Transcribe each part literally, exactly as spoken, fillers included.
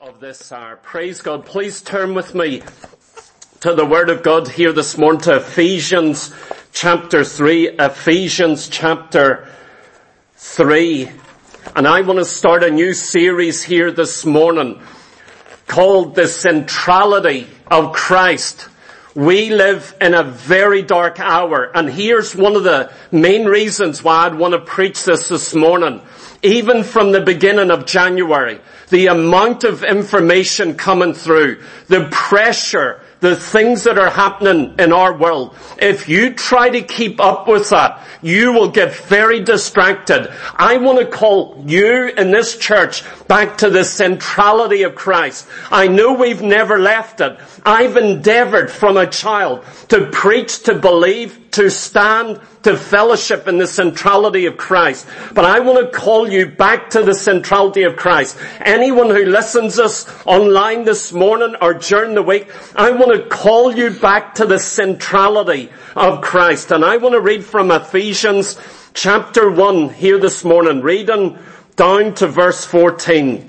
Of this hour. Praise God. Please turn with me to the Word of God here this morning to Ephesians chapter three. Ephesians chapter three. And I want to start a new series here this morning called The Centrality of Christ. We live in a very dark hour, and here's one of the main reasons why I'd want to preach this this morning. Even from the beginning of January, the amount of information coming through, the pressure, the things that are happening in our world. If you try to keep up with that, you will get very distracted. I want to call you in this church back to the centrality of Christ. I know we've never left it. I've endeavored from a child to preach, to believe, to stand, to fellowship in the centrality of Christ. But I want to call you back to the centrality of Christ. Anyone who listens us online this morning or during the week, I want to call you back to the centrality of Christ. And I want to read from Ephesians chapter one here this morning, reading down to verse fourteen.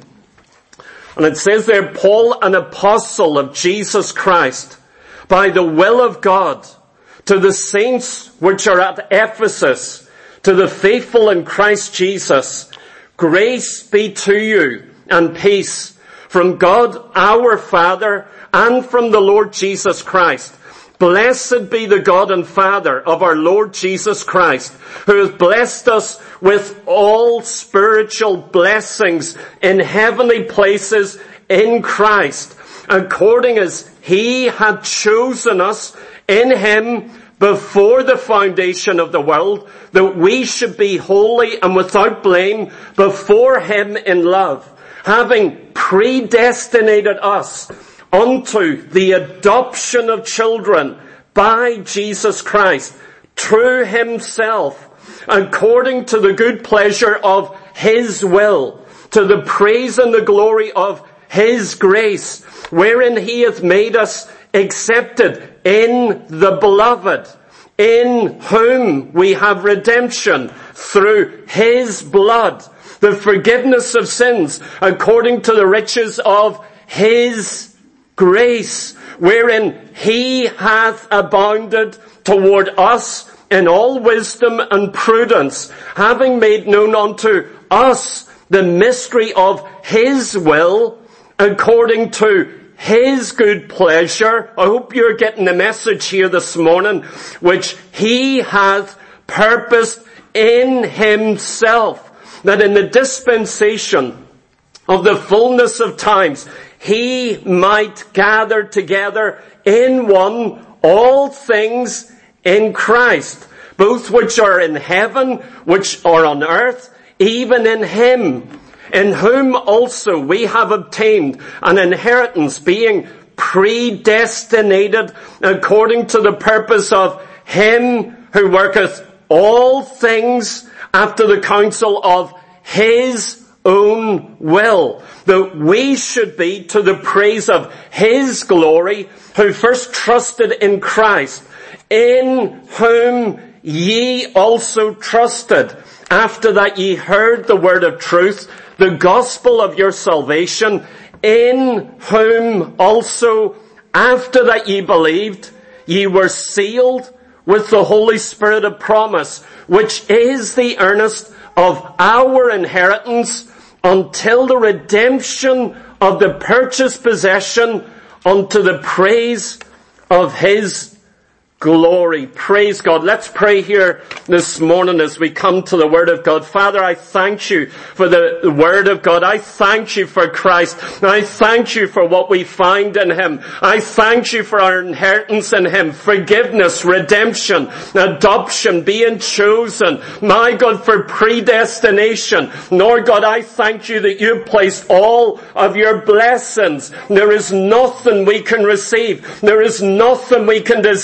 And it says there, Paul, an apostle of Jesus Christ, by the will of God, to the saints which are at Ephesus, to the faithful in Christ Jesus, grace be to you and peace from God our Father and from the Lord Jesus Christ. Blessed be the God and Father of our Lord Jesus Christ, who has blessed us with all spiritual blessings in heavenly places in Christ, according as He had chosen us in Him before the foundation of the world, that we should be holy and without blame before Him in love, having predestinated us unto the adoption of children by Jesus Christ, through Himself, according to the good pleasure of His will, to the praise and the glory of His grace, wherein He hath made us accepted in the beloved, in whom we have redemption through His blood, the forgiveness of sins, according to the riches of His grace, wherein He hath abounded toward us in all wisdom and prudence, having made known unto us the mystery of His will, according to His good pleasure. I hope you're getting the message here this morning, which He hath purposed in Himself, that in the dispensation of the fullness of times, He might gather together in one all things in Christ, both which are in heaven, which are on earth, even in Him, in whom also we have obtained an inheritance, being predestinated according to the purpose of Him who worketh all things after the counsel of His own will, that we should be to the praise of His glory, who first trusted in Christ, in whom ye also trusted, after that ye heard the word of truth, the gospel of your salvation, in whom also, after that ye believed, ye were sealed with the Holy Spirit of promise, which is the earnest of our inheritance, until the redemption of the purchased possession, unto the praise of His glory. Praise God. Let's pray here this morning as we come to the Word of God. Father, I thank You for the, the Word of God. I thank You for Christ. I thank You for what we find in Him. I thank You for our inheritance in Him. Forgiveness, redemption, adoption, being chosen. My God, for predestination. Lord God, I thank You that You placed all of Your blessings. There is nothing we can receive. There is nothing we can desire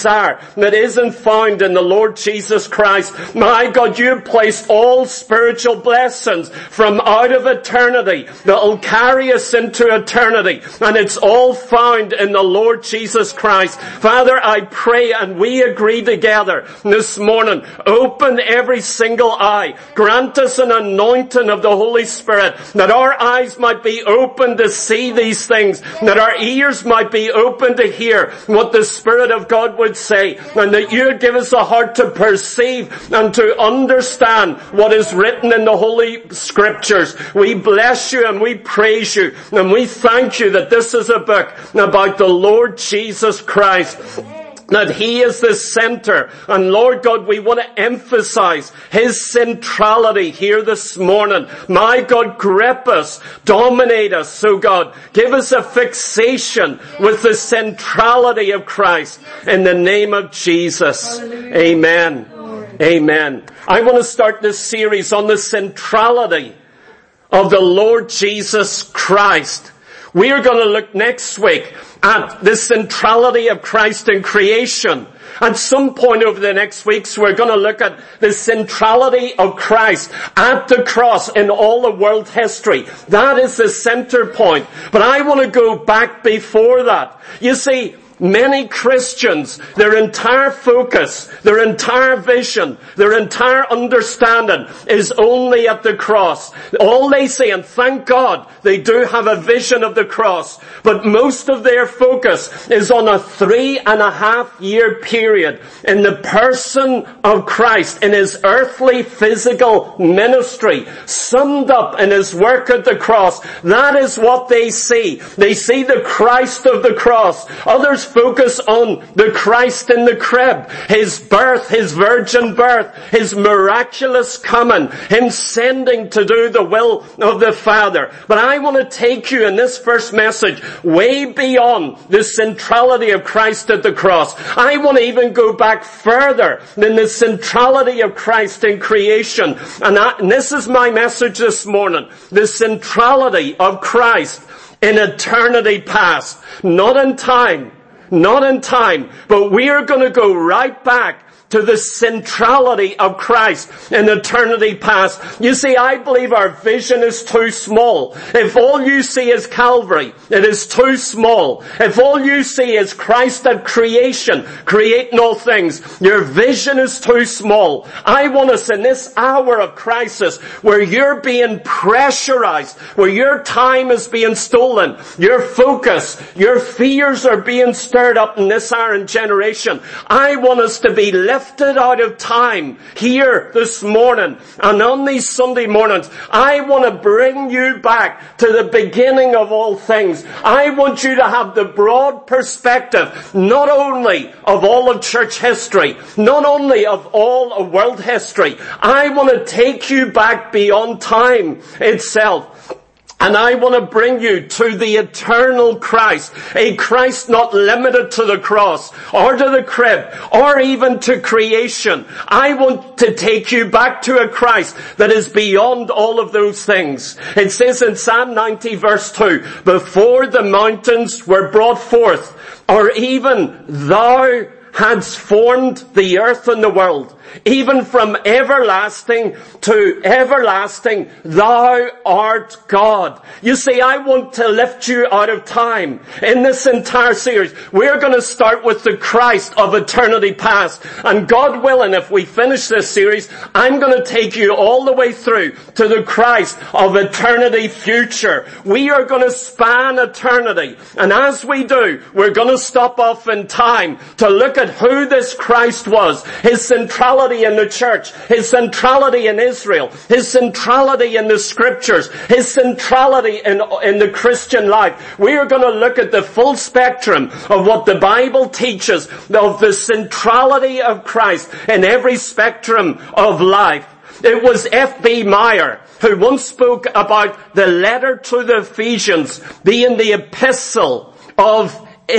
that isn't found in the Lord Jesus Christ. My God, you have placed all spiritual blessings from out of eternity that will carry us into eternity. And it's all found in the Lord Jesus Christ. Father, I pray and we agree together this morning. Open every single eye. Grant us an anointing of the Holy Spirit that our eyes might be open to see these things, that our ears might be open to hear what the Spirit of God would say, and that you would give us a heart to perceive and to understand what is written in the Holy Scriptures. We bless you and we praise you and we thank you that this is a book about the Lord Jesus Christ, that He is the center. And Lord God, we want to emphasize His centrality here this morning. My God, grip us, dominate us, so God, give us a fixation with the centrality of Christ in the name of Jesus. Hallelujah. Amen. Lord. Amen. I want to start this series on the centrality of the Lord Jesus Christ. We are going to look next week at the centrality of Christ in creation. At some point over the next weeks, we're going to look at the centrality of Christ at the cross in all of world history. That is the center point. But I want to go back before that. You see, many Christians, their entire focus, their entire vision, their entire understanding is only at the cross. All they see, and thank God they do have a vision of the cross, but most of their focus is on a three and a half year period in the person of Christ, in His earthly physical ministry, summed up in His work at the cross. That is what they see. They see the Christ of the cross. Others focus on the Christ in the crib, His birth, His virgin birth, His miraculous coming, Him sending to do the will of the Father. But I want to take you in this first message way beyond the centrality of Christ at the cross. I want to even go back further than the centrality of Christ in creation. And, I, and this is my message this morning. The centrality of Christ in eternity past. Not in time. Not in time, but we are going to go right back to the centrality of Christ in eternity past. You see, I believe our vision is too small. If all you see is Calvary, it is too small. If all you see is Christ at creation, creating all things, your vision is too small. I want us in this hour of crisis where you're being pressurized, where your time is being stolen, your focus, your fears are being stirred up in this hour and generation. I want us to be lifted out of time here this morning, and on these Sunday mornings I want to bring you back to the beginning of all things. I want you to have the broad perspective not only of all of church history, not only of all of world history. I want to take you back beyond time itself. And I want to bring you to the eternal Christ, a Christ not limited to the cross, or to the crib, or even to creation. I want to take you back to a Christ that is beyond all of those things. It says in Psalm ninety verse two, before the mountains were brought forth, or even thou hadst formed the earth and the world, even from everlasting to everlasting, thou art God. You see, I want to lift you out of time. In this entire series, we're going to start with the Christ of eternity past. And God willing, if we finish this series, I'm going to take you all the way through to the Christ of eternity future. We are going to span eternity. And as we do, we're going to stop off in time to look at who this Christ was, His centrality in the church, His centrality in Israel, His centrality in the Scriptures, His centrality in, in the Christian life. We are going to look at the full spectrum of what the Bible teaches of the centrality of Christ in every spectrum of life. It was F B Meyer who once spoke about the letter to the Ephesians being the epistle of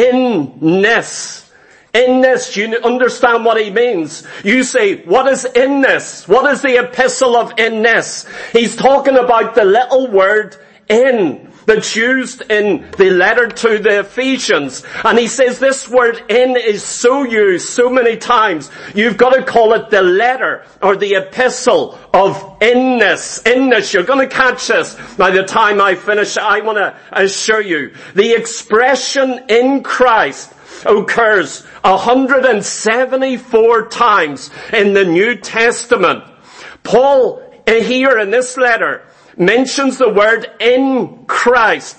inness. In this, you understand what he means. You say, what is in this? What is the epistle of in this? He's talking about the little word in. that's used in the letter to the Ephesians. And he says this word in is so used so many times, you've got to call it the letter or the epistle of inness. Inness, you're going to catch this by the time I finish. I want to assure you, the expression in Christ occurs one hundred seventy-four times in the New Testament. Paul, here in this letter, mentions the word in Christ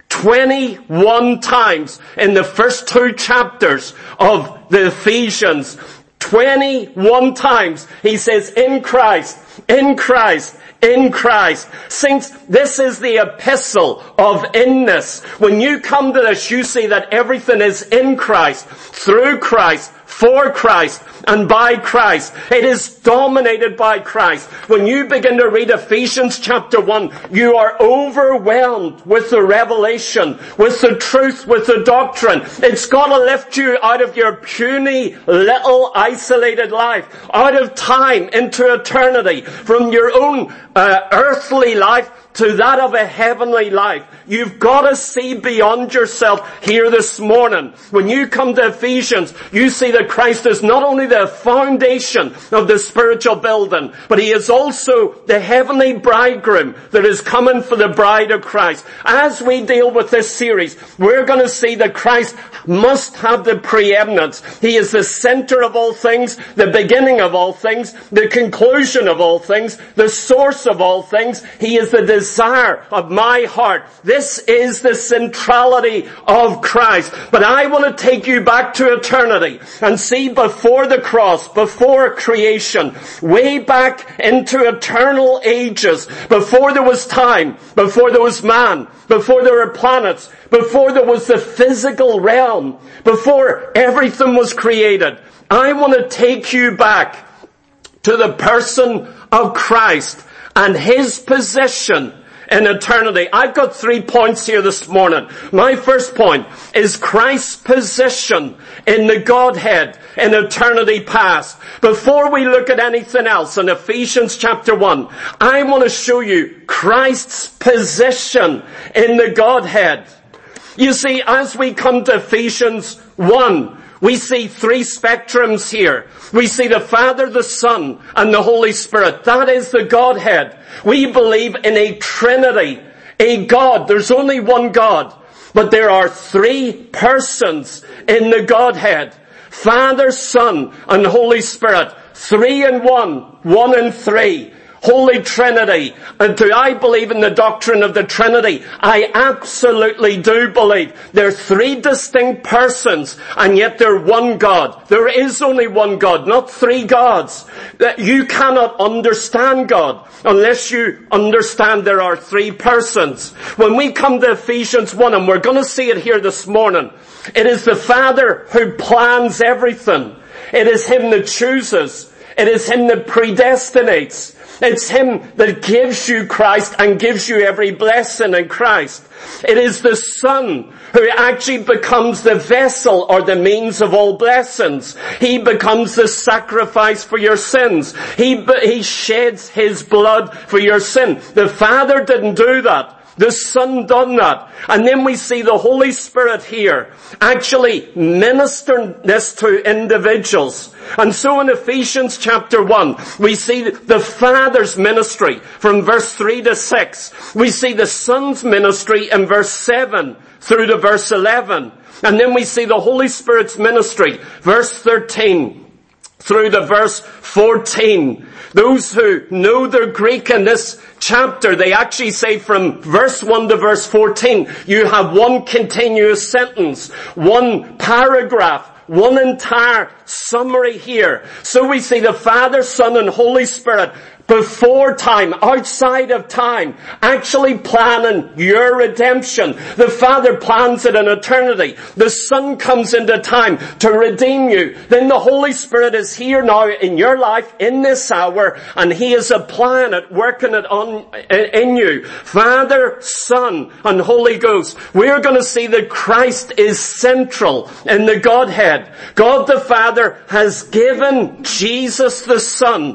twenty-one times in the first two chapters of the Ephesians. twenty-one times he says in Christ, in Christ, in Christ. Saints, this is the epistle of inness. When you come to this, you see that everything is in Christ, through Christ, for Christ, and by Christ. It is dominated by Christ. When you begin to read Ephesians chapter one, you are overwhelmed with the revelation, with the truth, with the doctrine. It's got to lift you out of your puny, little, isolated life, out of time into eternity, from your own uh, earthly life to that of a heavenly life. You've got to see beyond yourself here this morning. When you come to Ephesians, you see that Christ is not only the foundation of the spiritual building, but he is also the heavenly bridegroom that is coming for the bride of Christ. As we deal with this series, we're going to see that Christ must have the preeminence. He is the center of all things, the beginning of all things, the conclusion of all things, the source of all things. He is the desire of my heart. This is the centrality of Christ. But I want to take you back to eternity and see before the cross, before creation, way back into eternal ages, before there was time, before there was man, before there were planets, before there was the physical realm, before everything was created. I want to take you back to the person of Christ and his position in eternity. I've got three points here this morning. My first point is Christ's position in the Godhead in eternity past. Before we look at anything else in Ephesians chapter one, I want to show you Christ's position in the Godhead. You see, as we come to Ephesians one, we see three spectrums here. We see the Father, the Son, and the Holy Spirit. That is the Godhead. We believe in a Trinity, a God. There's only one God, but there are three persons in the Godhead. Father, Son, and Holy Spirit. Three in one, one in three. Holy Trinity. And do I believe in the doctrine of the Trinity? I absolutely do believe. They're three distinct persons, and yet they're one God. There is only one God, not three gods. You cannot understand God unless you understand there are three persons. When we come to Ephesians one, and we're going to see it here this morning, it is the Father who plans everything. It is him that chooses. It is him that predestinates. It's him that gives you Christ and gives you every blessing in Christ. It is the Son who actually becomes the vessel or the means of all blessings. He becomes the sacrifice for your sins. He, he sheds his blood for your sin. The Father didn't do that. The Son done that. And then we see the Holy Spirit here actually ministering this to individuals. And so in Ephesians chapter one, we see the Father's ministry from verse three to six. We see the Son's ministry in verse seven through to verse eleven. And then we see the Holy Spirit's ministry, verse thirteen through to verse fourteen. Those who know their Greek in this chapter, they actually say from verse one to verse fourteen, you have one continuous sentence, one paragraph, one entire summary here. So we see the Father, Son, and Holy Spirit before time, outside of time, actually planning your redemption. The Father plans it in eternity. The Son comes into time to redeem you. Then the Holy Spirit is here now in your life, in this hour, and he is applying it, working it on in you. Father, Son, and Holy Ghost. We're going to see that Christ is central in the Godhead. God the Father has given Jesus the Son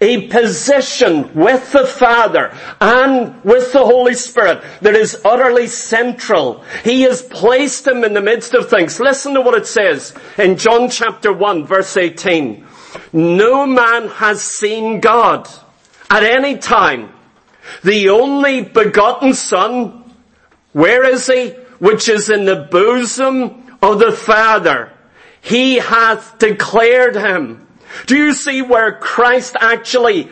a position with the Father and with the Holy Spirit that is utterly central. He has placed him in the midst of things. Listen to what it says in John chapter one, verse eighteen. No man has seen God at any time. The only begotten Son, where is he? Which is in the bosom of the Father. He hath declared him. Do you see where Christ actually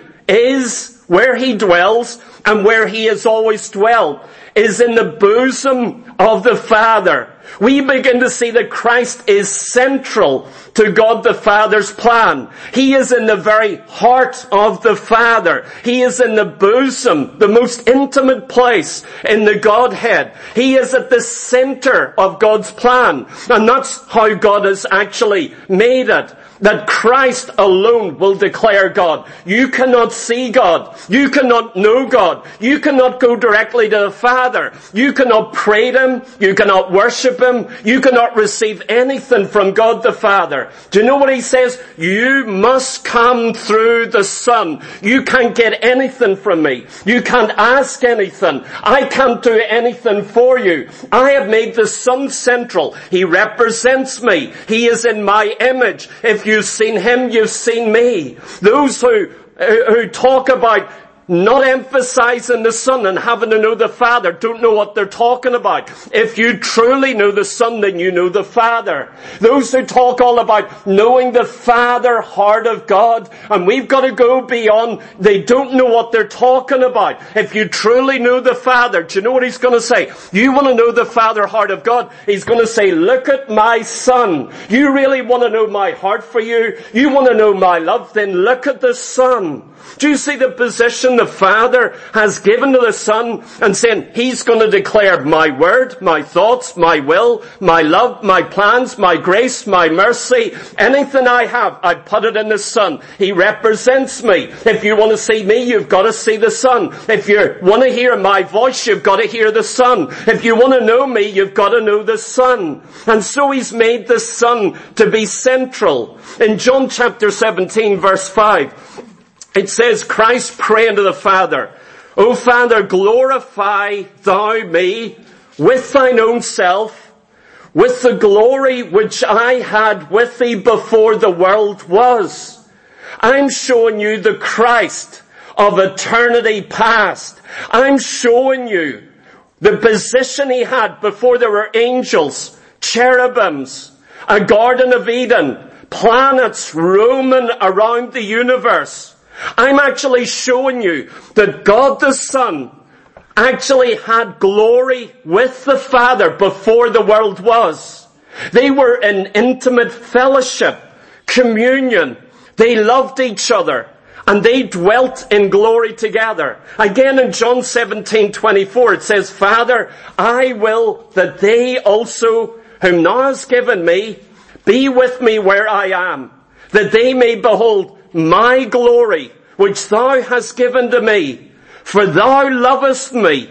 is, where he dwells, and where he has always dwelt, is in the bosom of the Father. We begin to see that Christ is central to God the Father's plan. He is in the very heart of the Father. He is in the bosom, the most intimate place in the Godhead. He is at the center of God's plan. And that's how God has actually made it. That Christ alone will declare God. You cannot see God. You cannot know God. You cannot go directly to the Father. You cannot pray to him. You cannot worship him. You cannot receive anything from God the Father. Do you know what he says? You must come through the Son. You can't get anything from me. You can't ask anything. I can't do anything for you. I have made the Son central. He represents me. He is in my image. If you You've seen him, you've seen me. Those who, who talk about not emphasizing the Son and having to know the Father don't know what they're talking about. If you truly know the Son, then you know the Father. Those who talk all about knowing the Father heart of God, and we've got to go beyond, they don't know what they're talking about. If you truly know the Father, do you know what he's going to say? You want to know the Father heart of God? He's going to say, look at my Son. You really want to know my heart for you? You want to know my love? Then look at the Son. Do you see the position the Father has given to the Son and saying, he's going to declare my word, my thoughts, my will, my love, my plans, my grace, my mercy, anything I have, I put it in the Son. He represents me. If you want to see me, you've got to see the Son. If you want to hear my voice, you've got to hear the Son. If you want to know me, you've got to know the Son. And so he's made the Son to be central. In John chapter seventeen, verse five, it says, Christ praying to the Father, O Father, glorify thou me with thine own self, with the glory which I had with thee before the world was. I'm showing you the Christ of eternity past. I'm showing you the position he had before there were angels, cherubims, a Garden of Eden, planets roaming around the universe. I'm actually showing you that God the Son actually had glory with the Father before the world was. They were in intimate fellowship, communion. They loved each other and they dwelt in glory together. Again in John seventeen twenty-four it says, Father, I will that they also, whom thou hast given me, be with me where I am, that they may behold my glory, which thou hast given to me. For thou lovest me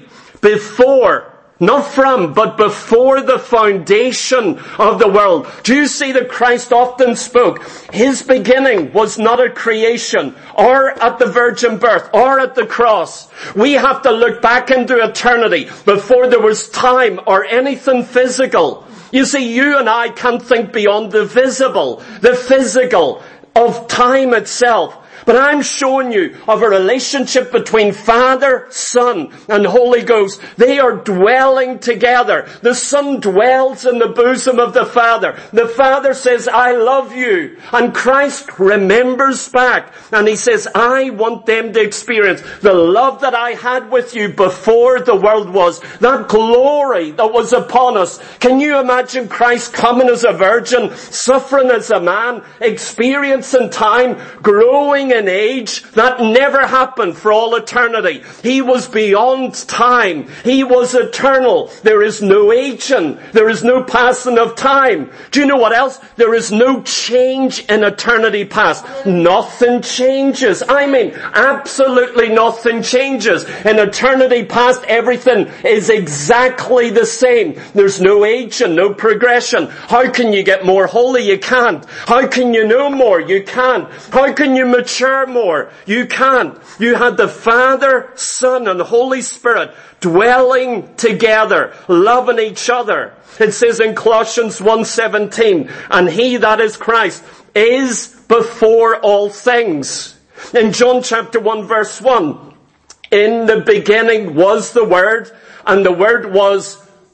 before, not from, but before the foundation of the world. Do you see that Christ often spoke? His beginning was not at creation, or at the virgin birth, or at the cross. We have to look back into eternity before there was time or anything physical. You see, you and I can't think beyond the visible, the physical of time itself. But I'm showing you of a relationship between Father, Son, and Holy Ghost. They are dwelling together. The Son dwells in the bosom of the Father. The Father says, I love you. And Christ remembers back. And he says, I want them to experience the love that I had with you before the world was. That glory that was upon us. Can you imagine Christ coming as a virgin, suffering as a man, experiencing time, growing in age? That never happened for all eternity. He was beyond time. He was eternal. There is no aging. There is no passing of time. Do you know what else? There is no change in eternity past. Nothing changes. I mean, absolutely nothing changes. In eternity past, everything is exactly the same. There's no aging, no progression. How can you get more holy? You can't. How can you know more? You can't. How can you mature? share more. You can't. You had the Father, Son, and Holy Spirit dwelling together, loving each other. It says in Colossians one seventeen, and he, that is Christ, is before all things. In John chapter one verse one, in the beginning was the Word, and the Word was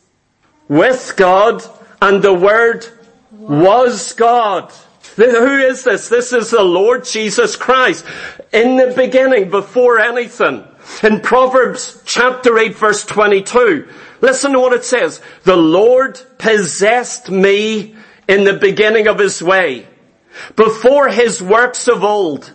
with God, and the Word was God. Who is this? This is the Lord Jesus Christ. In the beginning, before anything. In Proverbs chapter eight verse twenty-two, listen to what it says. The Lord possessed me in the beginning of his way. Before his works of old,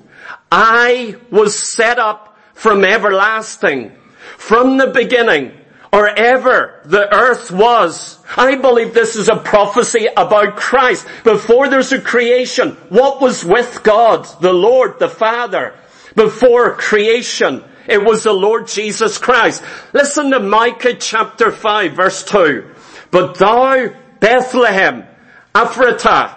I was set up from everlasting. From the beginning, or ever the earth was. I believe this is a prophecy about Christ. Before there's a creation, what was with God, the Lord, the Father? Before creation, it was the Lord Jesus Christ. Listen to Micah chapter five verse two. But thou, Bethlehem, Ephratah,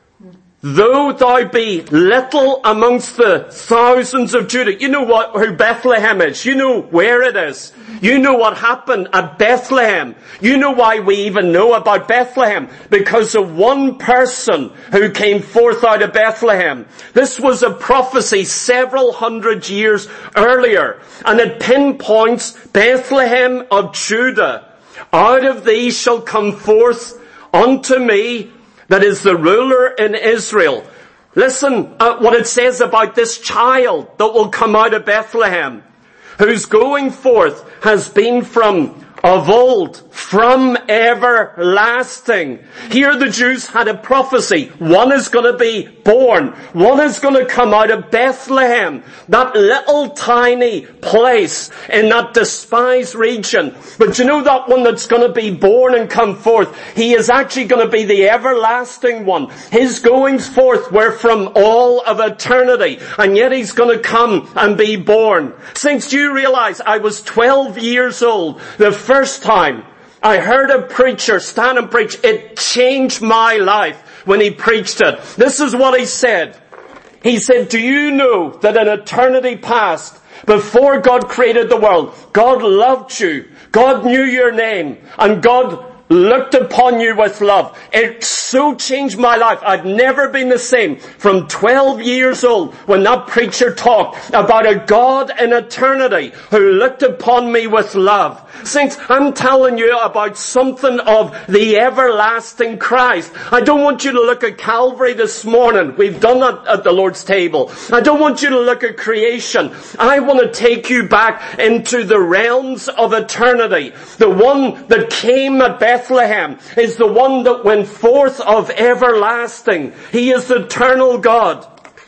though thou be little amongst the thousands of Judah. You know what, who Bethlehem is. You know where it is. You know what happened at Bethlehem. You know why we even know about Bethlehem. Because of one person who came forth out of Bethlehem. This was a prophecy several hundred years earlier. And it pinpoints Bethlehem of Judah. Out of thee shall come forth unto me, that is the ruler in Israel. Listen uh, what it says about this child that will come out of Bethlehem, whose going forth has been from of old, from everlasting. Here the Jews had a prophecy. One is going to be born. One is going to come out of Bethlehem, that little tiny place in that despised region. But you know that one that's going to be born and come forth? He is actually going to be the everlasting one. His goings forth were from all of eternity, and yet he's going to come and be born. Saints, do you realize I was twelve years old the first time I heard a preacher stand and preach? It changed my life when he preached it. This is what he said. He said, do you know that in eternity past, before God created the world, God loved you, God knew your name, and God looked upon you with love. It so changed my life. I've never been the same from twelve years old when that preacher talked about a God in eternity who looked upon me with love. Saints, I'm telling you about something of the everlasting Christ. I don't want you to look at Calvary this morning. We've done that at the Lord's table. I don't want you to look at creation. I want to take you back into the realms of eternity. The one that came at Bethlehem is the one that went forth of everlasting. He is the eternal God.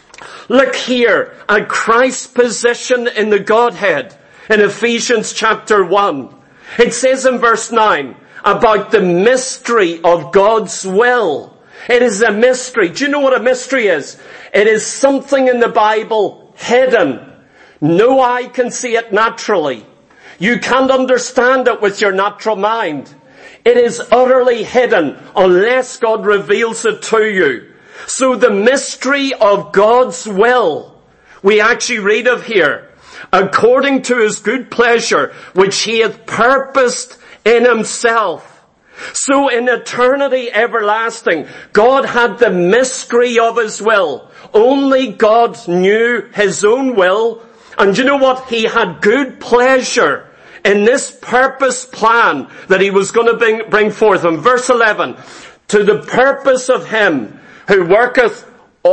Look here at Christ's position in the Godhead in Ephesians chapter one. It says in verse nine about the mystery of God's will. It is a mystery. Do you know what a mystery is? It is something in the Bible hidden. No eye can see it naturally. You can't understand it with your natural mind. It is utterly hidden unless God reveals it to you. So the mystery of God's will, we actually read of here, according to his good pleasure, which he hath purposed in himself. So in eternity everlasting, God had the mystery of his will. Only God knew his own will. And you know what? He had good pleasure in this purpose plan that he was going to bring, bring forth. In verse eleven, to the purpose of him who worketh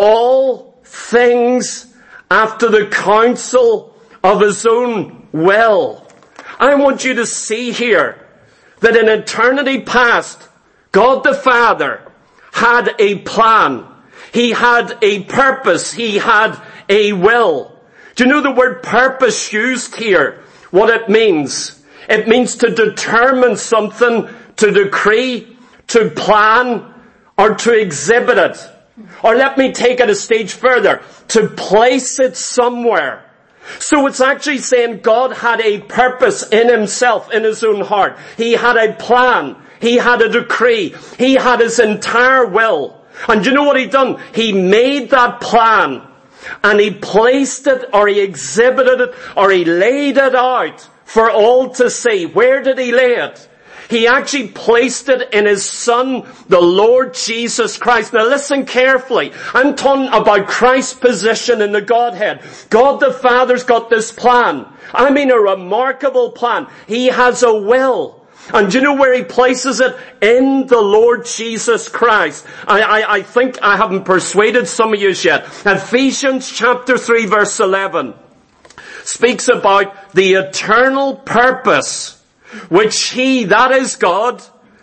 all things after the counsel of his own will. I want you to see here that in eternity past, God the Father had a plan. He had a purpose. He had a will. Do you know the word purpose used here? What it means? It means to determine something, to decree, to plan, or to exhibit it. Or let me take it a stage further, to place it somewhere. So it's actually saying God had a purpose in himself, in his own heart. He had a plan. He had a decree. He had his entire will. And do you know what he done? He made that plan. and he placed it, or he exhibited it, or he laid it out for all to see. Where did he lay it? He actually placed it in his Son, the Lord Jesus Christ. Now listen carefully. I'm talking about Christ's position in the Godhead. God the Father's got this plan. I mean a remarkable plan. He has a will. And do you know where he places it? In the Lord Jesus Christ. I, I, I think I haven't persuaded some of you yet. Ephesians chapter three verse eleven speaks about the eternal purpose which he, that is God,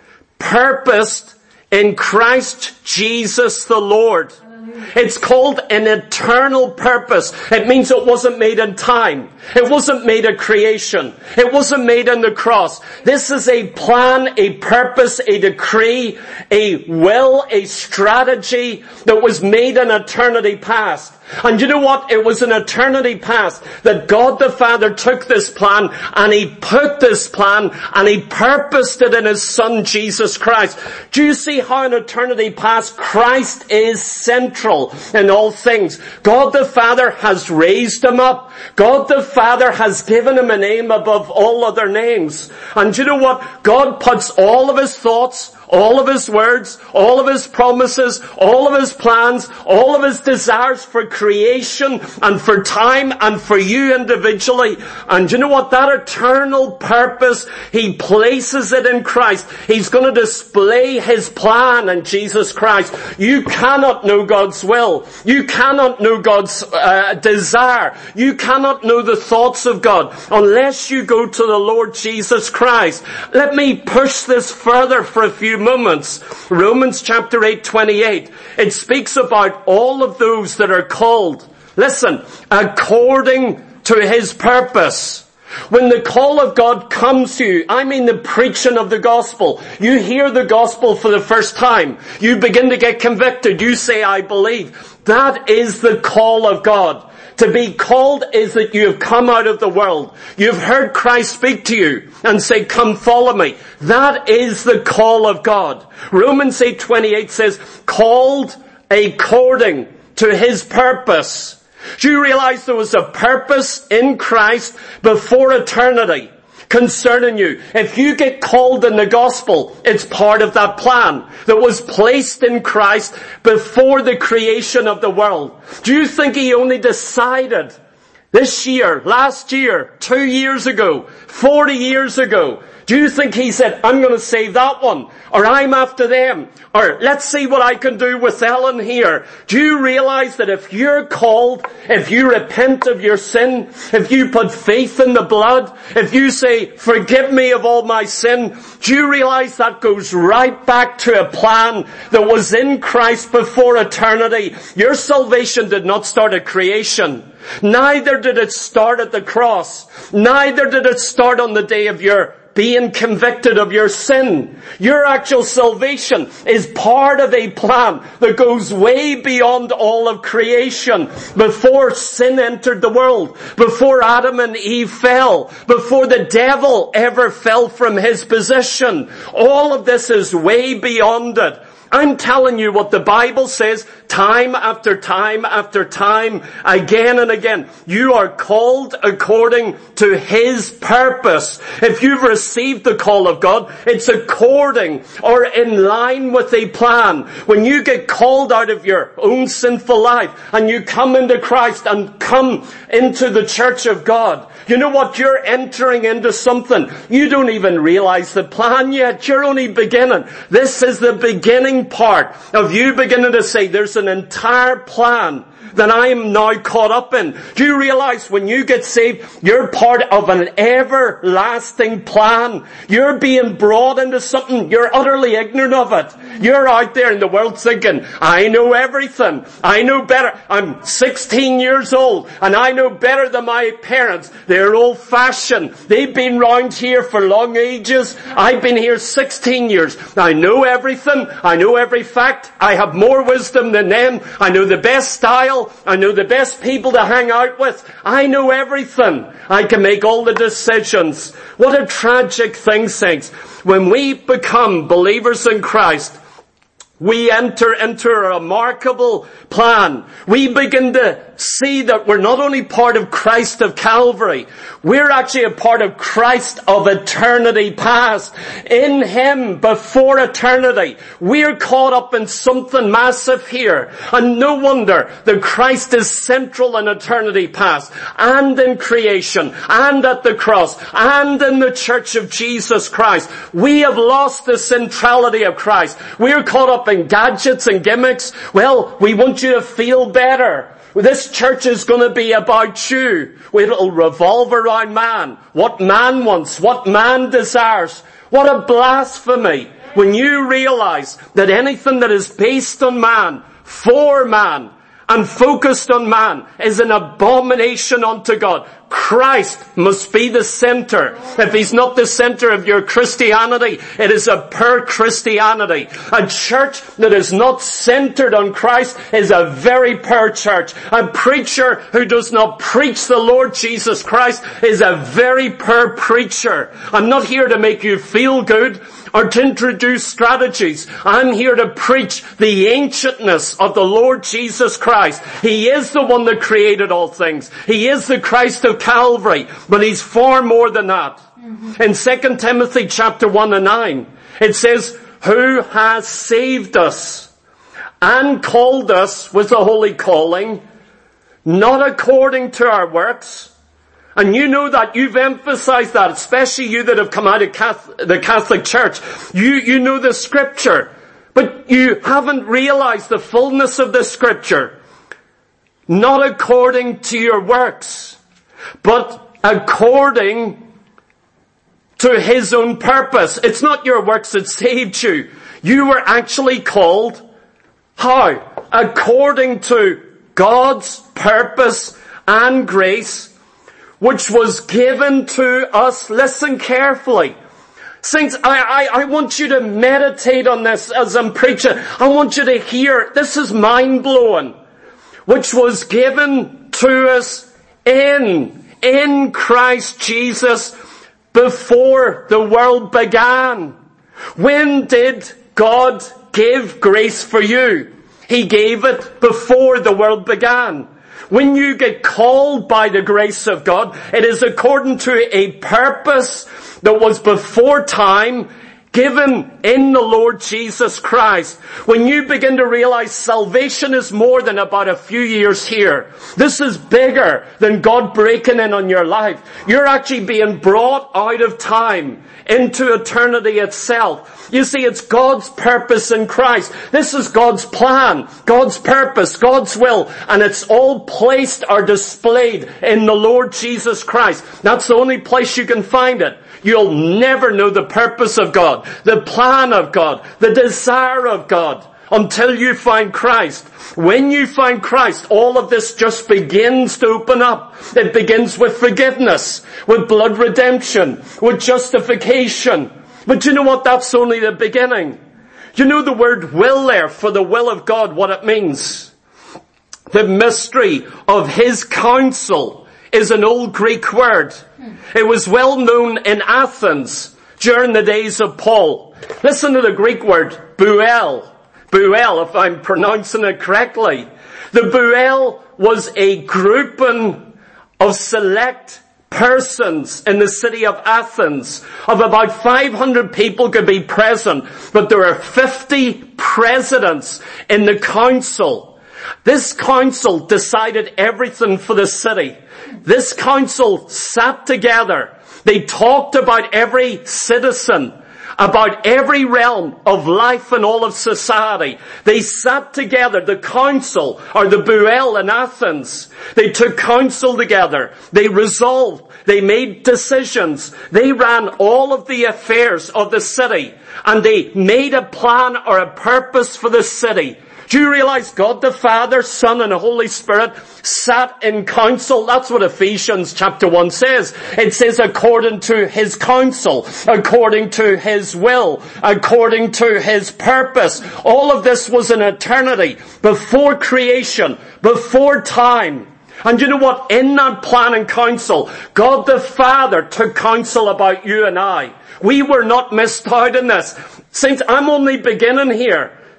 purposed in Christ Jesus the Lord. It's called an eternal purpose. It means it wasn't made in time. It wasn't made at creation. It wasn't made on the cross. This is a plan, a purpose, a decree, a will, a strategy that was made in eternity past. And you know what? It was in eternity past that God the Father took this plan and he put this plan and he purposed it in his Son Jesus Christ. Do you see how in eternity past Christ is central in all things? God the Father has raised him up. God the Father has given him a name above all other names. And you know what? God puts all of his thoughts, all of his words, all of his promises, all of his plans, all of his desires for creation and for time and for you individually. And you know what? That eternal purpose, he places it in Christ. He's going to display his plan in Jesus Christ. You cannot know God's will. You cannot know God's uh, desire. You cannot know the thoughts of God unless you go to the Lord Jesus Christ. Let me push this further for a few moments. Romans chapter eight twenty-eight. It speaks about all of those that are called. Listen, according to his purpose. When the call of God comes to you, I mean the preaching of the gospel. You hear the gospel for the first time. You begin to get convicted. You say, I believe. That is the call of God. To be called is that you have come out of the world. You've heard Christ speak to you and say, come follow me. That is the call of God. Romans eight twenty-eight says, called according to his purpose. Do you realize there was a purpose in Christ before eternity concerning you? If you get called in the gospel, it's part of that plan that was placed in Christ before the creation of the world. Do you think he only decided this year, last year, two years ago, forty years ago? Do you think he said, I'm going to save that one, or I'm after them, or let's see what I can do with Ellen here? Do you realize that if you're called, if you repent of your sin, if you put faith in the blood, if you say, forgive me of all my sin, do you realize that goes right back to a plan that was in Christ before eternity? Your salvation did not start at creation. Neither did it start at the cross. Neither did it start on the day of your being convicted of your sin. Your actual salvation is part of a plan that goes way beyond all of creation. Before sin entered the world, before Adam and Eve fell, before the devil ever fell from his position, all of this is way beyond it. I'm telling you what the Bible says time after time after time, again and again. You are called according to his purpose. If you've received the call of God, it's according or in line with a plan. When you get called out of your own sinful life and you come into Christ and come into the church of God, you know what? You're entering into something. You don't even realize the plan yet. You're only beginning. This is the beginning part of you beginning to say, there's an entire plan that I am now caught up in. Do you realize when you get saved, you're part of an everlasting plan? You're being brought into something. You're utterly ignorant of it. You're out there in the world thinking, I know everything. I know better. I'm sixteen years old and I know better than my parents. They're old fashioned. They've been round here for long ages. I've been here sixteen years. I know everything. I know every fact. I have more wisdom than them. I know the best style. I know the best people to hang out with. I know everything. I can make all the decisions. What a tragic thing, saints. When we become believers in Christ, we enter into a remarkable plan. We begin to see that we're not only part of Christ of Calvary, we're actually a part of Christ of eternity past. In Him, before eternity, we're caught up in something massive here. And no wonder that Christ is central in eternity past, and in creation, and at the cross, and in the church of Jesus Christ. We have lost the centrality of Christ. We're caught up in gadgets and gimmicks. Well, we want you to feel better. This church is going to be about you. It'll revolve around man. What man wants, what man desires. What a blasphemy when you realize that anything that is based on man, for man, and focused on man is an abomination unto God. Christ must be the center. If He's not the center of your Christianity, it is a poor Christianity. A church that is not centered on Christ is a very poor church. A preacher who does not preach the Lord Jesus Christ is a very poor preacher. I'm not here to make you feel good or to introduce strategies. I'm here to preach the ancientness of the Lord Jesus Christ. He is the one that created all things. He is the Christ of Calvary, but He's far more than that. Mm-hmm. In Second Timothy chapter one and nine, it says, who has saved us and called us with a holy calling, not according to our works. And you know that, you've emphasized that, especially you that have come out of Catholic, the Catholic Church. You, you know the Scripture, but you haven't realized the fullness of the Scripture. Not according to your works, but according to His own purpose. It's not your works that saved you. You were actually called, how? According to God's purpose and grace, which was given to us. Listen carefully. Saints, I, I, I want you to meditate on this as I'm preaching. I want you to hear, this is mind-blowing. Which was given to us in, in Christ Jesus before the world began. When did God give grace for you? He gave it before the world began. When you get called by the grace of God, it is according to a purpose that was before time, given in the Lord Jesus Christ. When you begin to realize salvation is more than about a few years here. This is bigger than God breaking in on your life. You're actually being brought out of time into eternity itself. You see, it's God's purpose in Christ. This is God's plan, God's purpose, God's will, and it's all placed or displayed in the Lord Jesus Christ. That's the only place you can find it. You'll never know the purpose of God, the plan of God, the desire of God until you find Christ. When you find Christ, all of this just begins to open up. It begins with forgiveness, with blood redemption, with justification. But you know what? That's only the beginning. You know the word will there, for the will of God, what it means. The mystery of His counsel is an old Greek word. It was well known in Athens during the days of Paul. Listen to the Greek word, buel. Buel, if I'm pronouncing it correctly. The buel was a grouping of select persons in the city of Athens. Of about five hundred people could be present, but there were fifty presidents in the council. This council decided everything for the city. This council sat together. They talked about every citizen, about every realm of life and all of society. They sat together, the council, or the buel in Athens. They took counsel together. They resolved. They made decisions. They ran all of the affairs of the city. And they made a plan or a purpose for the city. Do you realize God the Father, Son, and the Holy Spirit sat in council? That's what Ephesians chapter one says. It says according to His counsel, according to His will, according to His purpose. All of this was in eternity, before creation, before time. And you know what? In that plan and counsel, God the Father took counsel about you and I. We were not missed out in this. Saints, I'm only beginning here.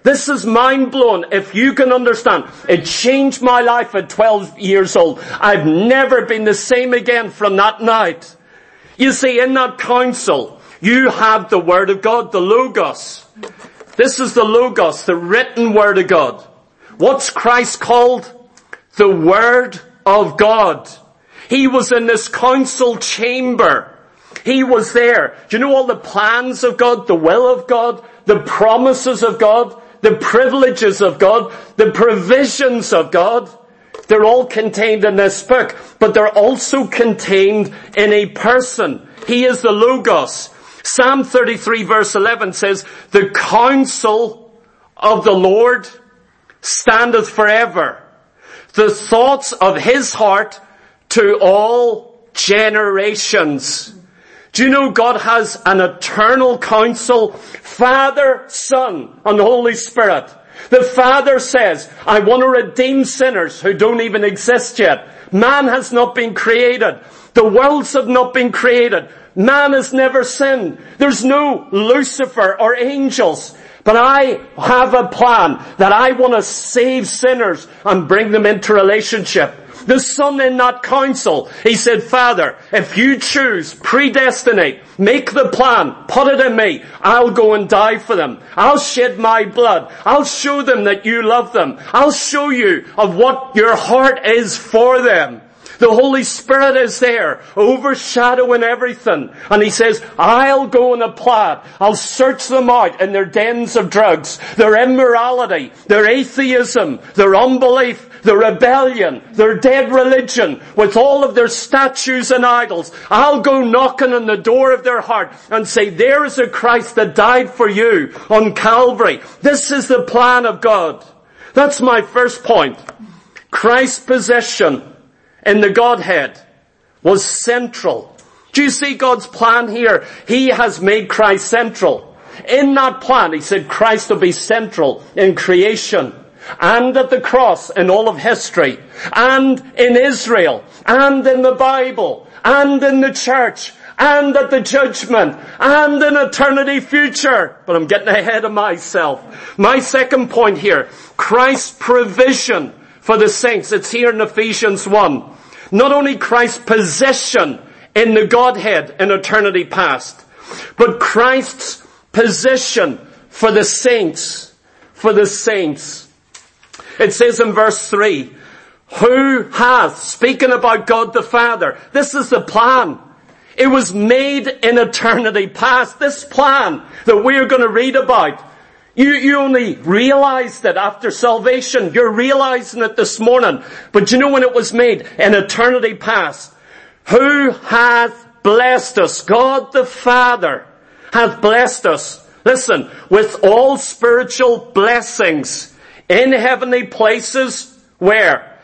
This is mind-blowing. If you can understand, it changed my life at twelve years old. I've never been the same again from that night. You see, in that council, you have the Word of God, the Logos. This is the Logos, the written Word of God. What's Christ called? The Word of God. He was in this council chamber. He was there. Do you know all the plans of God, the will of God, the promises of God, the privileges of God, the provisions of God? They're all contained in this book, but they're also contained in a person. He is the Logos. Psalm thirty-three verse eleven says, the counsel of the Lord standeth forever, the thoughts of his heart to all generations. Do you know God has an eternal counsel? Father, Son, and Holy Spirit. The Father says, I want to redeem sinners who don't even exist yet. Man has not been created. The worlds have not been created. Man has never sinned. There's no Lucifer or angels. But I have a plan that I want to save sinners and bring them into relationship. The Son in that council, he said, Father, if you choose, predestinate, make the plan, put it in me, I'll go and die for them. I'll shed my blood. I'll show them that you love them. I'll show you of what your heart is for them. The Holy Spirit is there, overshadowing everything. And he says, I'll go and apply it. I'll search them out in their dens of drugs, their immorality, their atheism, their unbelief, their rebellion, their dead religion, with all of their statues and idols. I'll go knocking on the door of their heart and say, there is a Christ that died for you on Calvary. This is the plan of God. That's my first point. Christ's position in the Godhead was central. Do you see God's plan here? He has made Christ central. In that plan, he said Christ will be central in creation and at the cross in all of history and in Israel and in the Bible and in the church and at the judgment and in eternity future. But I'm getting ahead of myself. My second point here, Christ's provision for the saints. It's here in Ephesians one. Not only Christ's position in the Godhead in eternity past, but Christ's position for the saints, for the saints. It says in verse three, who hath, speaking about God the Father, this is the plan. It was made in eternity past. This plan that we are going to read about, You, you only realized it after salvation. You're realizing it this morning. But you know when it was made? In eternity past. Who hath blessed us? God the Father hath blessed us. Listen, with all spiritual blessings in heavenly places. Where?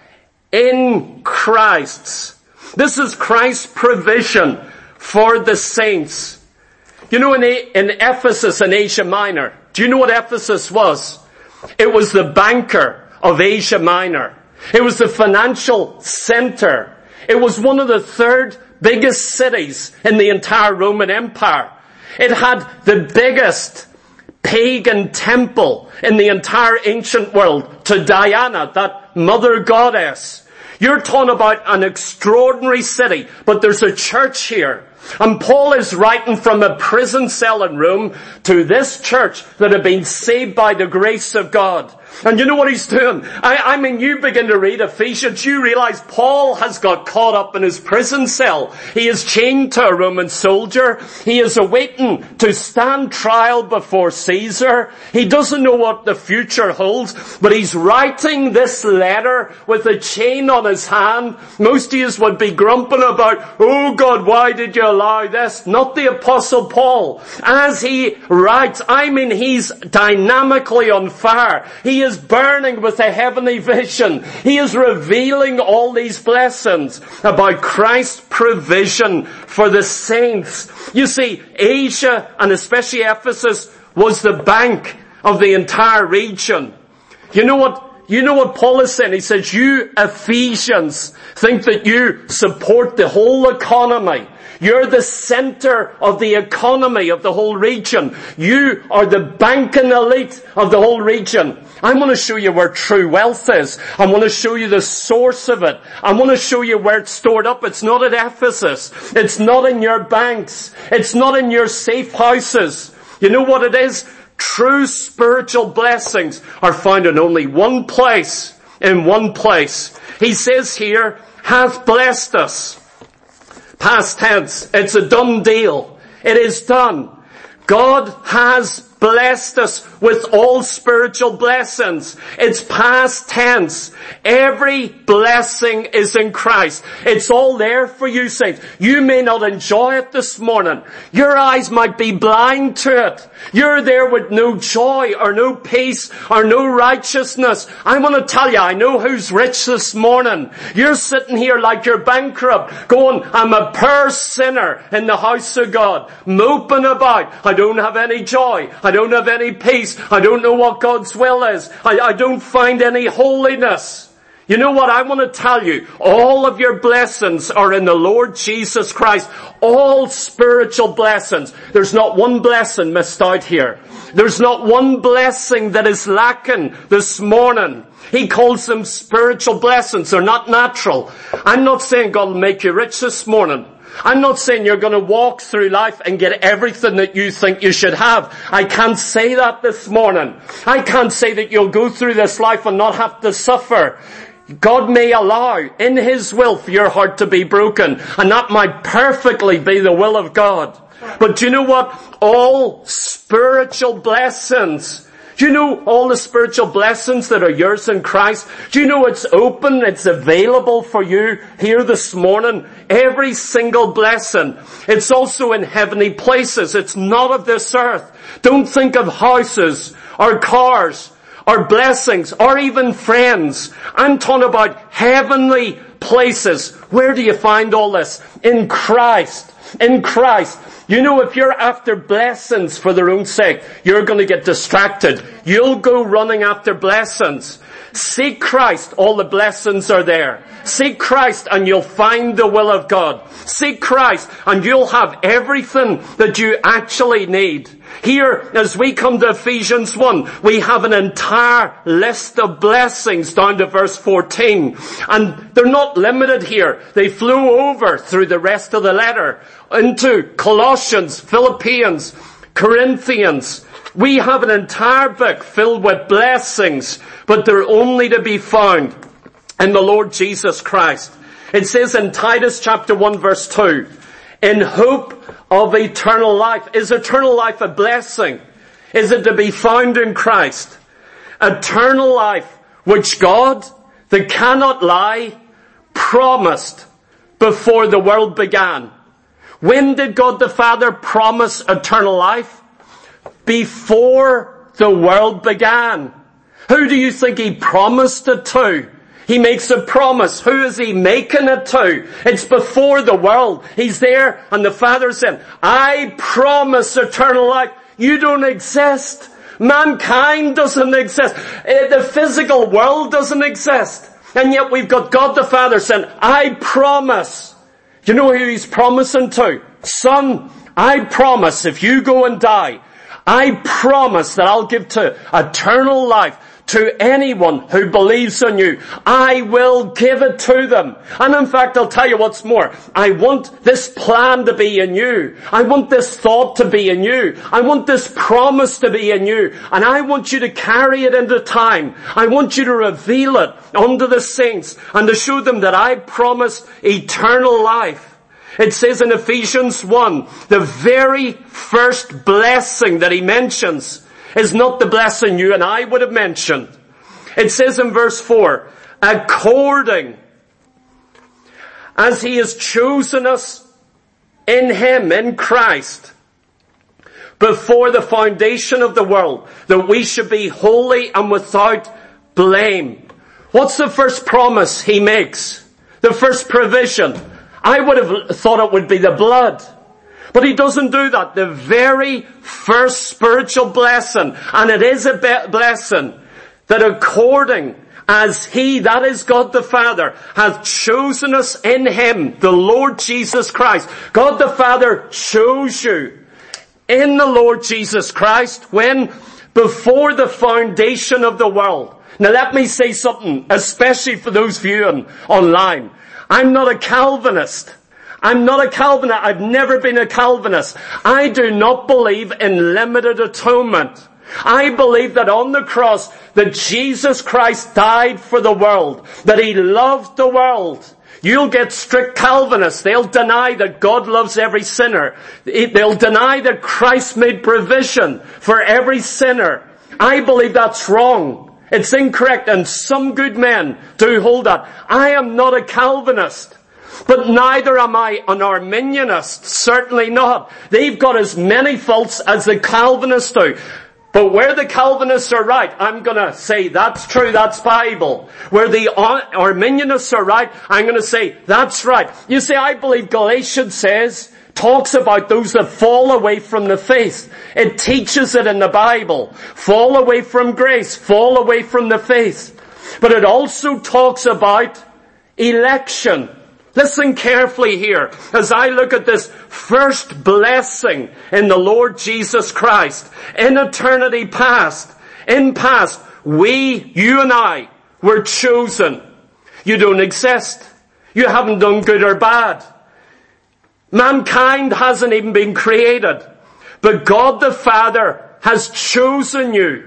In Christ's. This is Christ's provision for the saints. You know, in, in Ephesus in Asia Minor, do you know what Ephesus was? It was the banker of Asia Minor. It was the financial center. It was one of the third biggest cities in the entire Roman Empire. It had the biggest pagan temple in the entire ancient world to Diana, that mother goddess. You're talking about an extraordinary city, but there's a church here. And Paul is writing from a prison cell in Rome to this church that had been saved by the grace of God. And you know what he's doing? I, I mean, you begin to read Ephesians, you realize Paul has got caught up in his prison cell. He is chained to a Roman soldier. He is awaiting to stand trial before Caesar. He doesn't know what the future holds, but he's writing this letter with a chain on his hand. Most of you would be grumping about, oh God, why did you allow this? Not the Apostle Paul. As he writes, I mean, he's dynamically on fire. He is burning with a heavenly vision. He is revealing all these blessings about Christ's provision for the saints. You see, Asia, and especially Ephesus, was the bank of the entire region. You know what you know what Paul is saying? He says, you Ephesians think that you support the whole economy. You're the center of the economy of the whole region. You are the banking elite of the whole region. I want to show you where true wealth is. I want to show you the source of it. I want to show you where it's stored up. It's not at Ephesus. It's not in your banks. It's not in your safe houses. You know what it is? True spiritual blessings are found in only one place. In one place. He says here, hath blessed us. Past tense. It's a done deal. It is done. God has blessed us with all spiritual blessings. It's past tense. Every blessing is in Christ. It's all there for you, saints. You may not enjoy it this morning. Your eyes might be blind to it. You're there with no joy or no peace or no righteousness. I want to tell you, I know who's rich this morning. You're sitting here like you're bankrupt, going, I'm a poor sinner in the house of God, moping about. I don't have any joy. I don't have any peace. I don't know what God's will is. I, I don't find any holiness. You know what? I want to tell you, all of your blessings are in the Lord Jesus Christ. All spiritual blessings. There's not one blessing missed out here. There's not one blessing that is lacking this morning. He calls them spiritual blessings. They're not natural. I'm not saying God will make you rich this morning. I'm not saying you're going to walk through life and get everything that you think you should have. I can't say that this morning. I can't say that you'll go through this life and not have to suffer. God may allow in His will for your heart to be broken, and that might perfectly be the will of God. But do you know what? All spiritual blessings, do you know all the spiritual blessings that are yours in Christ? Do you know it's open, it's available for you here this morning? Every single blessing. It's also in heavenly places. It's not of this earth. Don't think of houses or cars or blessings or even friends. I'm talking about heavenly places. Where do you find all this? In Christ. In Christ. You know, if you're after blessings for their own sake, you're going to get distracted. You'll go running after blessings. Seek Christ, all the blessings are there. Seek Christ and you'll find the will of God. Seek Christ and you'll have everything that you actually need. Here, as we come to Ephesians one, we have an entire list of blessings down to verse fourteen. And they're not limited here. They flow over through the rest of the letter into Colossians, Philippians, Corinthians. We have an entire book filled with blessings, but they're only to be found in the Lord Jesus Christ. It says in Titus chapter one verse two, in hope of eternal life. Is eternal life a blessing? Is it to be found in Christ? Eternal life, which God, that cannot lie, promised before the world began. When did God the Father promise eternal life? Before the world began. Who do you think He promised it to? He makes a promise. Who is He making it to? It's before the world. He's there and the Father said, I promise eternal life. You don't exist. Mankind doesn't exist. The physical world doesn't exist. And yet we've got God the Father saying, I promise. Do you know who He's promising to? Son, I promise if you go and die, I promise that I'll give to eternal life to anyone who believes in you. I will give it to them. And in fact, I'll tell you what's more. I want this plan to be in you. I want this thought to be in you. I want this promise to be in you. And I want you to carry it into time. I want you to reveal it unto the saints and to show them that I promise eternal life. It says in Ephesians one, the very first blessing that he mentions is not the blessing you and I would have mentioned. It says in verse four, according as he has chosen us in him, in Christ, before the foundation of the world, that we should be holy and without blame. What's the first promise he makes? The first provision. I would have thought it would be the blood. But he doesn't do that. The very first spiritual blessing, and it is a be- blessing, that according as he, that is God the Father, hath chosen us in him, the Lord Jesus Christ. God the Father chose you in the Lord Jesus Christ when, before the foundation of the world. Now let me say something, especially for those viewing online. I'm not a Calvinist. I'm not a Calvinist. I've never been a Calvinist. I do not believe in limited atonement. I believe that on the cross, that Jesus Christ died for the world, that he loved the world. You'll get strict Calvinists. They'll deny that God loves every sinner. They'll deny that Christ made provision for every sinner. I believe that's wrong. It's incorrect, and some good men do hold that. I am not a Calvinist. But neither am I an Arminianist. Certainly not. They've got as many faults as the Calvinists do. But where the Calvinists are right, I'm going to say that's true, that's Bible. Where the Arminianists are right, I'm going to say that's right. You see, I believe Galatians says, talks about those that fall away from the faith. It teaches it in the Bible. Fall away from grace, fall away from the faith. But it also talks about election. Listen carefully here as I look at this first blessing in the Lord Jesus Christ. In eternity past, in past, we, you and I, were chosen. You don't exist. You haven't done good or bad. Mankind hasn't even been created. But God the Father has chosen you.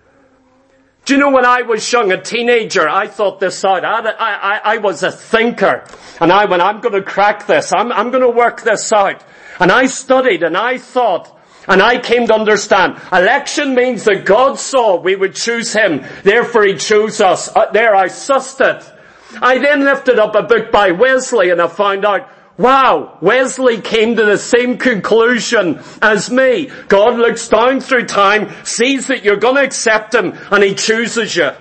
Do you know, when I was young, a teenager, I thought this out. I, I, I was a thinker. And I went, I'm going to crack this. I'm, I'm going to work this out. And I studied and I thought, and I came to understand, election means that God saw we would choose him. Therefore he chose us. Uh, there I sussed it. I then lifted up a book by Wesley and I found out, wow, Wesley came to the same conclusion as me. God looks down through time, sees that you're going to accept him, and he chooses you.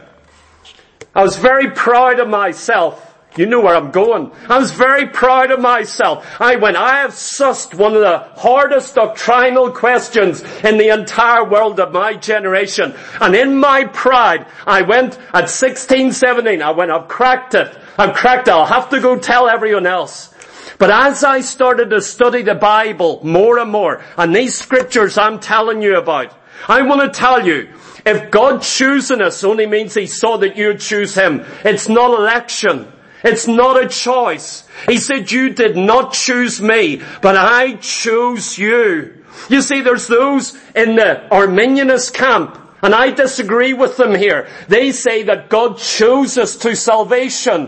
I was very proud of myself. You know where I'm going. I was very proud of myself. I went, I have sussed one of the hardest doctrinal questions in the entire world of my generation. And in my pride, I went at sixteen, seventeen, I went, I've cracked it. I've cracked it. I'll have to go tell everyone else. But as I started to study the Bible more and more, and these scriptures I'm telling you about, I want to tell you, if God choosing us only means he saw that you'd choose him, it's not election. It's not a choice. He said, you did not choose me, but I chose you. You see, there's those in the Arminianist camp, and I disagree with them here. They say that God chose us to salvation.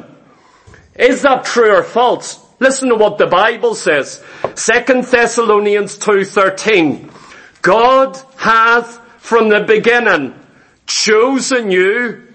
Is that true or false? Listen to what the Bible says. Second Thessalonians two thirteen. God hath from the beginning chosen you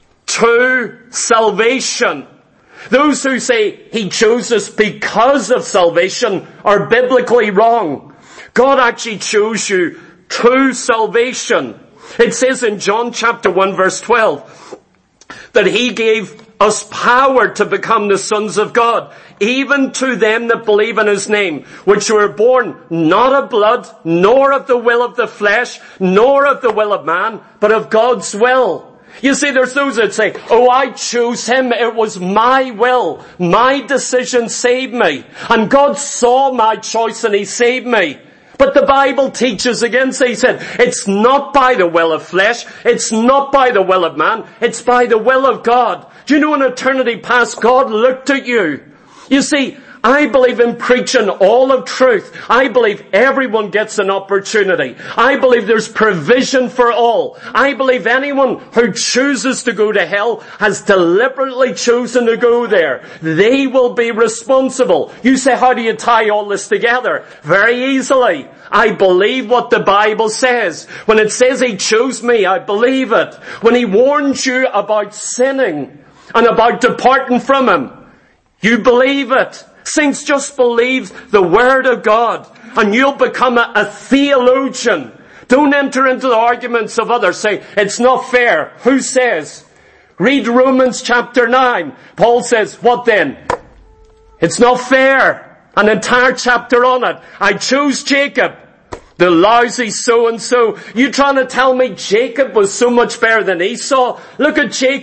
to salvation. Those who say he chose us because of salvation are biblically wrong. God actually chose you to salvation. It says in John chapter one verse twelve that he gave us power to become the sons of God, even to them that believe in his name, which were born not of blood, nor of the will of the flesh, nor of the will of man, but of God's will. You see, there's those that say, oh, I chose him. It was my will. My decision saved me. And God saw my choice and he saved me. But the Bible teaches against it. He said, it's not by the will of flesh. It's not by the will of man. It's by the will of God. Do you know in eternity past, God looked at you? You see, I believe in preaching all of truth. I believe everyone gets an opportunity. I believe there's provision for all. I believe anyone who chooses to go to hell has deliberately chosen to go there. They will be responsible. You say, how do you tie all this together? Very easily. I believe what the Bible says. When it says he chose me, I believe it. When he warns you about sinning and about departing from him, you believe it. Saints, just believe the Word of God and you'll become a, a theologian. Don't enter into the arguments of others saying, it's not fair. Who says? Read Romans chapter nine. Paul says, what then? It's not fair. An entire chapter on it. I chose Jacob, the lousy so-and-so. You trying to tell me Jacob was so much better than Esau? Look at Jacob.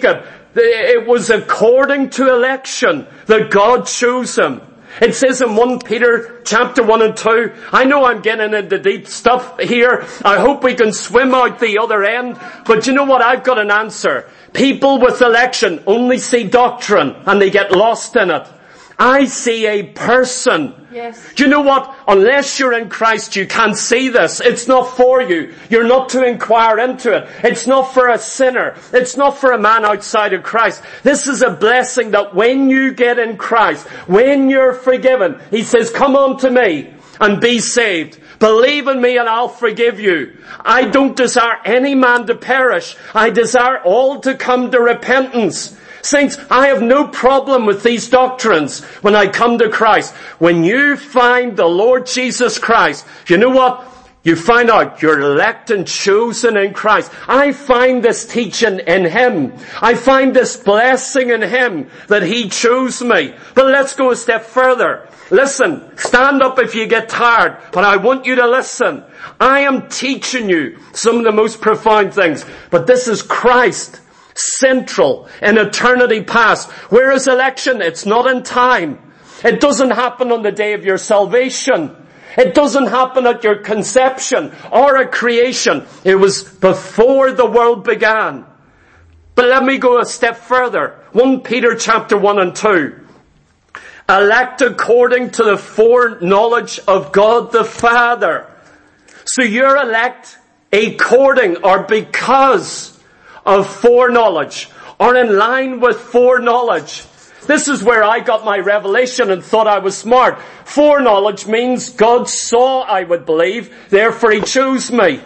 It was according to election that God chose him. It says in First Peter chapter one and two, I know I'm getting into deep stuff here. I hope we can swim out the other end. But you know what? I've got an answer. People with election only see doctrine and they get lost in it. I see a person. Yes. Do you know what? Unless you're in Christ, you can't see this. It's not for you. You're not to inquire into it. It's not for a sinner. It's not for a man outside of Christ. This is a blessing that when you get in Christ, when you're forgiven, he says, come on to me and be saved. Believe in me and I'll forgive you. I don't desire any man to perish. I desire all to come to repentance. Saints, I have no problem with these doctrines when I come to Christ. When you find the Lord Jesus Christ, you know what? You find out you're elect and chosen in Christ. I find this teaching in Him. I find this blessing in Him that He chose me. But let's go a step further. Listen, stand up if you get tired, but I want you to listen. I am teaching you some of the most profound things, but this is Christ. Central in eternity past. Whereas election, it's not in time. It doesn't happen on the day of your salvation. It doesn't happen at your conception or at creation. It was before the world began. But let me go a step further. First Peter chapter one and two. Elect according to the foreknowledge of God the Father. So you're elect according or because of foreknowledge, or in line with foreknowledge. This is where I got my revelation and thought I was smart. Foreknowledge means God saw I would believe, therefore He chose me.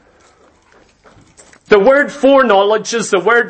The word foreknowledge is the word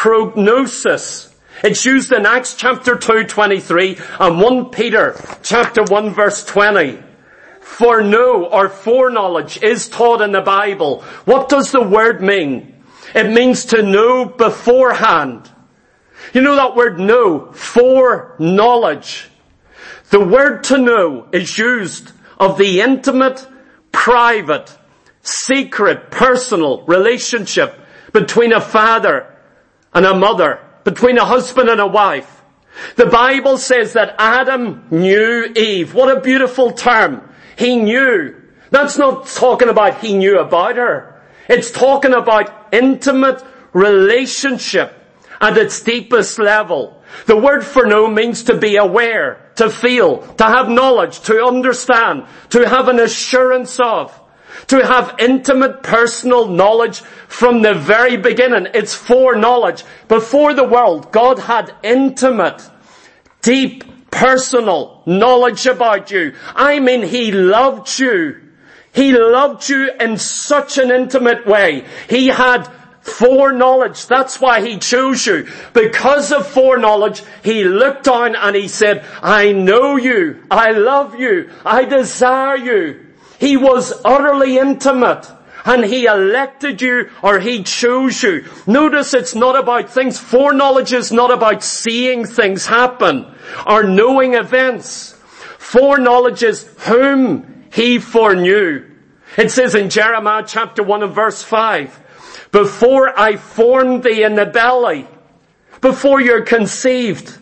prognosis. It's used in Acts chapter two twenty-three and First Peter chapter one verse twenty. Foreknow or foreknowledge is taught in the Bible. What does the word mean? It means to know beforehand. You know that word know, foreknowledge. The word to know is used of the intimate, private, secret, personal relationship between a father and a mother, between a husband and a wife. The Bible says that Adam knew Eve. What a beautiful term. He knew. That's not talking about he knew about her. It's talking about intimate relationship at its deepest level. The word for know means to be aware, to feel, to have knowledge, to understand, to have an assurance of, to have intimate personal knowledge from the very beginning. It's foreknowledge. Before the world, God had intimate, deep, personal knowledge about you. I mean, He loved you. He loved you in such an intimate way. He had foreknowledge. That's why He chose you. Because of foreknowledge, He looked down and He said, I know you. I love you. I desire you. He was utterly intimate. And He elected you or He chose you. Notice it's not about things. Foreknowledge is not about seeing things happen or knowing events. Foreknowledge is whom He foreknew. It says in Jeremiah chapter one and verse five, before I formed thee in the belly, before you're conceived,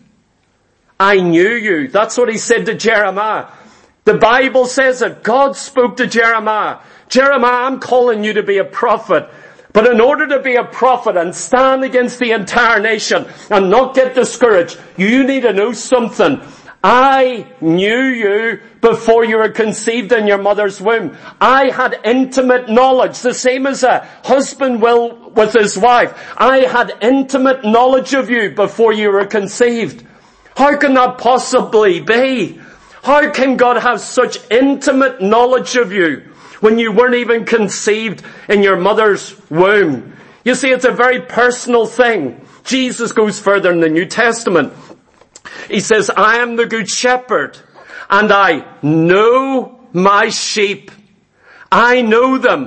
I knew you. That's what He said to Jeremiah. The Bible says that God spoke to Jeremiah. Jeremiah, I'm calling you to be a prophet. But in order to be a prophet and stand against the entire nation and not get discouraged, you need to know something. I knew you before you were conceived in your mother's womb. I had intimate knowledge, the same as a husband will with his wife. I had intimate knowledge of you before you were conceived. How can that possibly be? How can God have such intimate knowledge of you when you weren't even conceived in your mother's womb? You see, it's a very personal thing. Jesus goes further in the New Testament. He says, I am the good shepherd, and I know my sheep. I know them.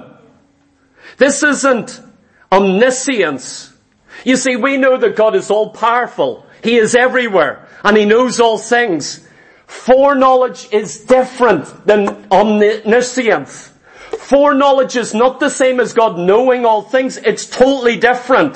This isn't omniscience. You see, we know that God is all powerful. He is everywhere, and He knows all things. Foreknowledge is different than omniscience. Foreknowledge is not the same as God knowing all things. It's totally different.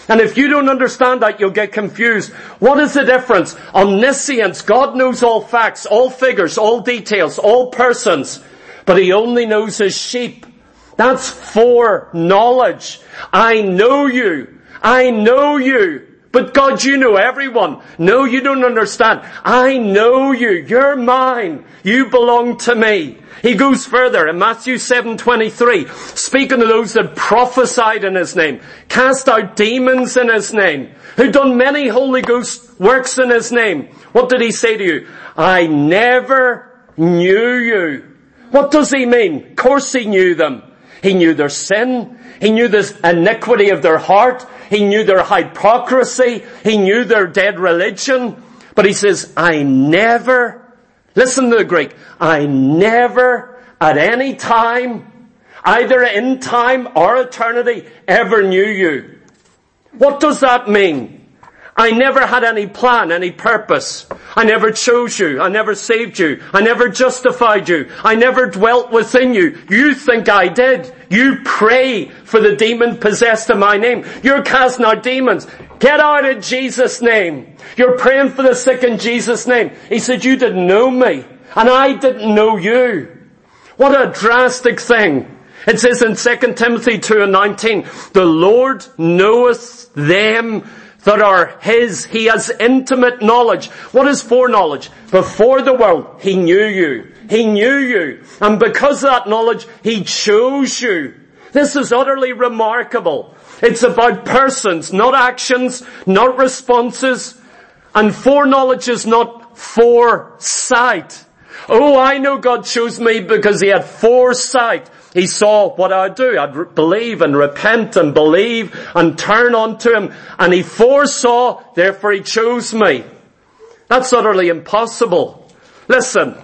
And if you don't understand that, you'll get confused. What is the difference? Omniscience, God knows all facts, all figures, all details, all persons, but he only knows his sheep. That's foreknowledge. I know you. I know you. But God, you know everyone. No, you don't understand. I know you. You're mine. You belong to me. He goes further in Matthew seven twenty-three, speaking to those that prophesied in his name, cast out demons in his name, who'd done many Holy Ghost works in his name. What did he say to you? I never knew you. What does he mean? Of course he knew them. He knew their sin. He knew the iniquity of their heart. He knew their hypocrisy. He knew their dead religion. But he says, I never, listen to the Greek, I never at any time, either in time or eternity, ever knew you. What does that mean? I never had any plan, any purpose. I never chose you. I never saved you. I never justified you. I never dwelt within you. You think I did. You pray for the demon possessed in my name. You're casting out demons. Get out in Jesus' name. You're praying for the sick in Jesus' name. He said, you didn't know me, and I didn't know you. What a drastic thing. It says in Second Timothy two and nineteen, the Lord knoweth them that are his. He has intimate knowledge. What is foreknowledge? Before the world, he knew you. He knew you. And because of that knowledge, he chose you. This is utterly remarkable. It's about persons, not actions, not responses. And foreknowledge is not foresight. Oh, I know God chose me because he had foresight. He saw what I'd do. I'd believe and repent and believe and turn unto him. And he foresaw, therefore he chose me. That's utterly impossible. Listen,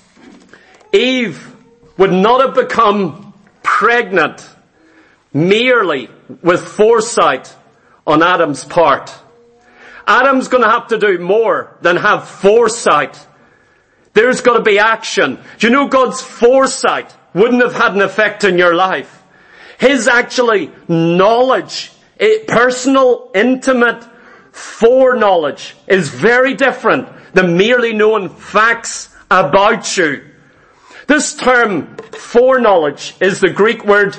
Eve would not have become pregnant merely with foresight on Adam's part. Adam's going to have to do more than have foresight. There's got to be action. Do you know God's foresight wouldn't have had an effect in your life? His actually knowledge, personal, intimate foreknowledge is very different than merely knowing facts about you. This term foreknowledge is the Greek word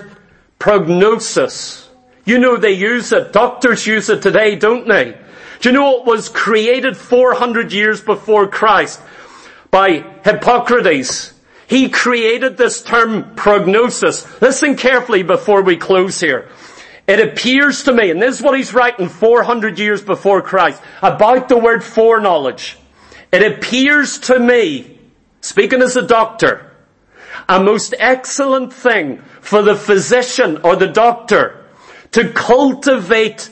prognosis. You know they use it. Doctors use it today, don't they? Do you know it was created four hundred years before Christ by Hippocrates? He created this term prognosis. Listen carefully before we close here. It appears to me, and this is what he's writing four hundred years before Christ, about the word foreknowledge. It appears to me, speaking as a doctor, a most excellent thing for the physician or the doctor to cultivate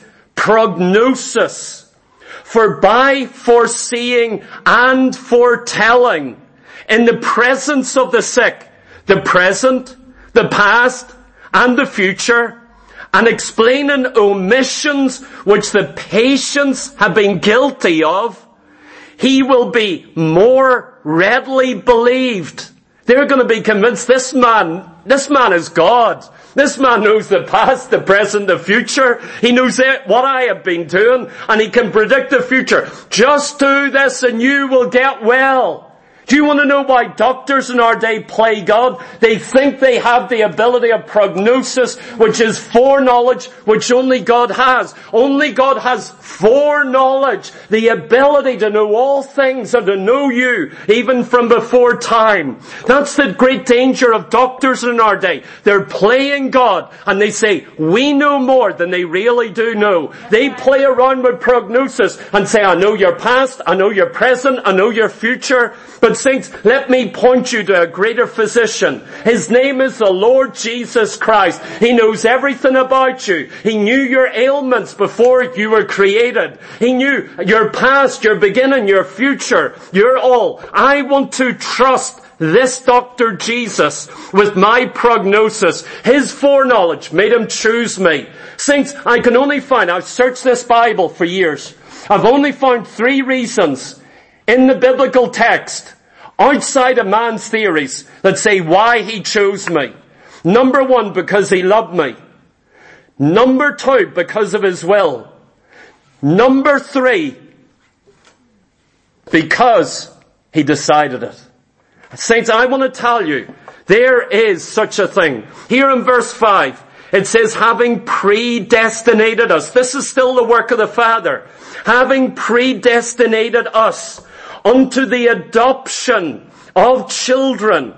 prognosis. For by foreseeing and foretelling in the presence of the sick, the present, the past, and the future, and explaining omissions which the patients have been guilty of, he will be more readily believed. They're going to be convinced this man, this man is God. This man knows the past, the present, the future. He knows what I have been doing, and he can predict the future. Just do this and you will get well. Do you want to know why doctors in our day play God? They think they have the ability of prognosis, which is foreknowledge, which only God has. Only God has foreknowledge, the ability to know all things and to know you, even from before time. That's the great danger of doctors in our day. They're playing God, and they say, we know more than they really do know. They play around with prognosis and say, I know your past, I know your present, I know your future. But saints, let me point you to a greater physician. His name is the Lord Jesus Christ. He knows everything about you. He knew your ailments before you were created. He knew your past, your beginning, your future, your all. I want to trust this Doctor Jesus with my prognosis. His foreknowledge made him choose me. Saints, I can only find, I've searched this Bible for years. I've only found three reasons in the biblical text, outside of man's theories, that say why he chose me. Number one, because he loved me. Number two, because of his will. Number three, because he decided it. Saints, I want to tell you, there is such a thing. Here in verse five, it says, having predestinated us. This is still the work of the Father. Having predestinated us unto the adoption of children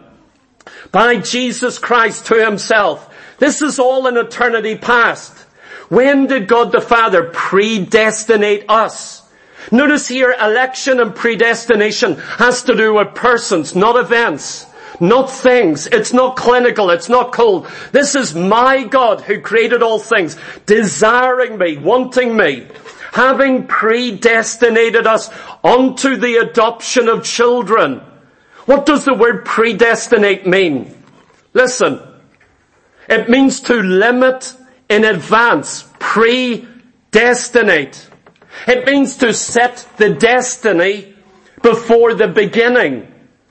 by Jesus Christ to himself. This is all in eternity past. When did God the Father predestinate us? Notice here, election and predestination has to do with persons, not events, not things. It's not clinical, it's not cold. This is my God who created all things, desiring me, wanting me, having predestinated us unto the adoption of children. What does the word predestinate mean? Listen, it means to limit in advance, predestinate. It means to set the destiny before the beginning.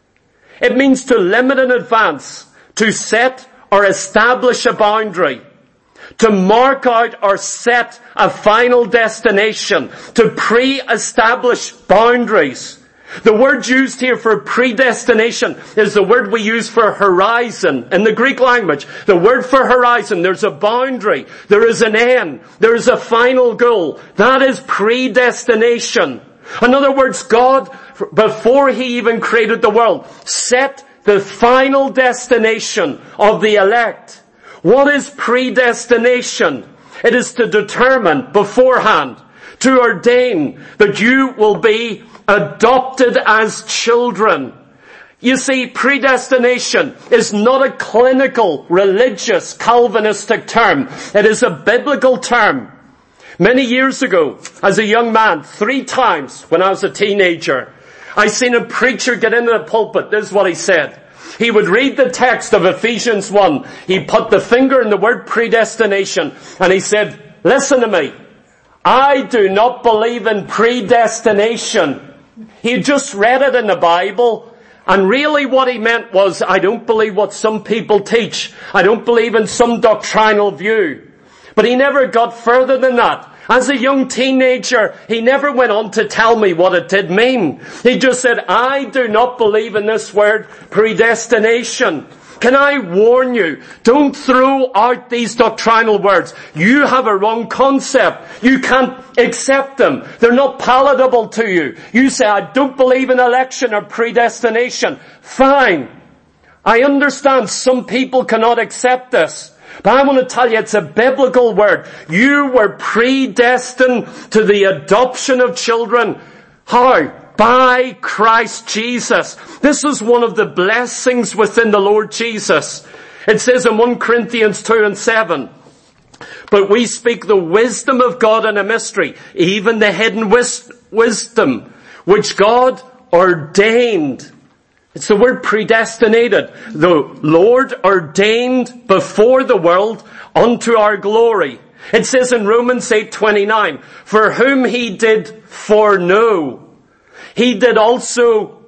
It means to limit in advance, to set or establish a boundary, to mark out or set a final destination, to pre-establish boundaries. The word used here for predestination is the word we use for horizon in the Greek language. The word for horizon, there's a boundary, there is an end, there is a final goal. That is predestination. In other words, God, before he even created the world, set the final destination of the elect. What is predestination? It is to determine beforehand, to ordain that you will be adopted as children. You see, predestination is not a clinical, religious, Calvinistic term. It is a biblical term. Many years ago, as a young man, three times when I was a teenager, I seen a preacher get into the pulpit. This is what he said. He would read the text of Ephesians one. He put the finger in the word predestination and he said, listen to me. I do not believe in predestination. He just read it in the Bible, and really what he meant was, I don't believe what some people teach. I don't believe in some doctrinal view. But he never got further than that. As a young teenager, he never went on to tell me what it did mean. He just said, I do not believe in this word predestination. Can I warn you, don't throw out these doctrinal words. You have a wrong concept. You can't accept them. They're not palatable to you. You say, I don't believe in election or predestination. Fine. I understand some people cannot accept this. But I want to tell you, it's a biblical word. You were predestined to the adoption of children. How? By Christ Jesus. This is one of the blessings within the Lord Jesus. It says in First Corinthians two and seven, but we speak the wisdom of God in a mystery, even the hidden wis- wisdom, which God ordained. It's the word predestinated. The Lord ordained before the world unto our glory. It says in Romans eight twenty-nine, for whom he did foreknow, he did also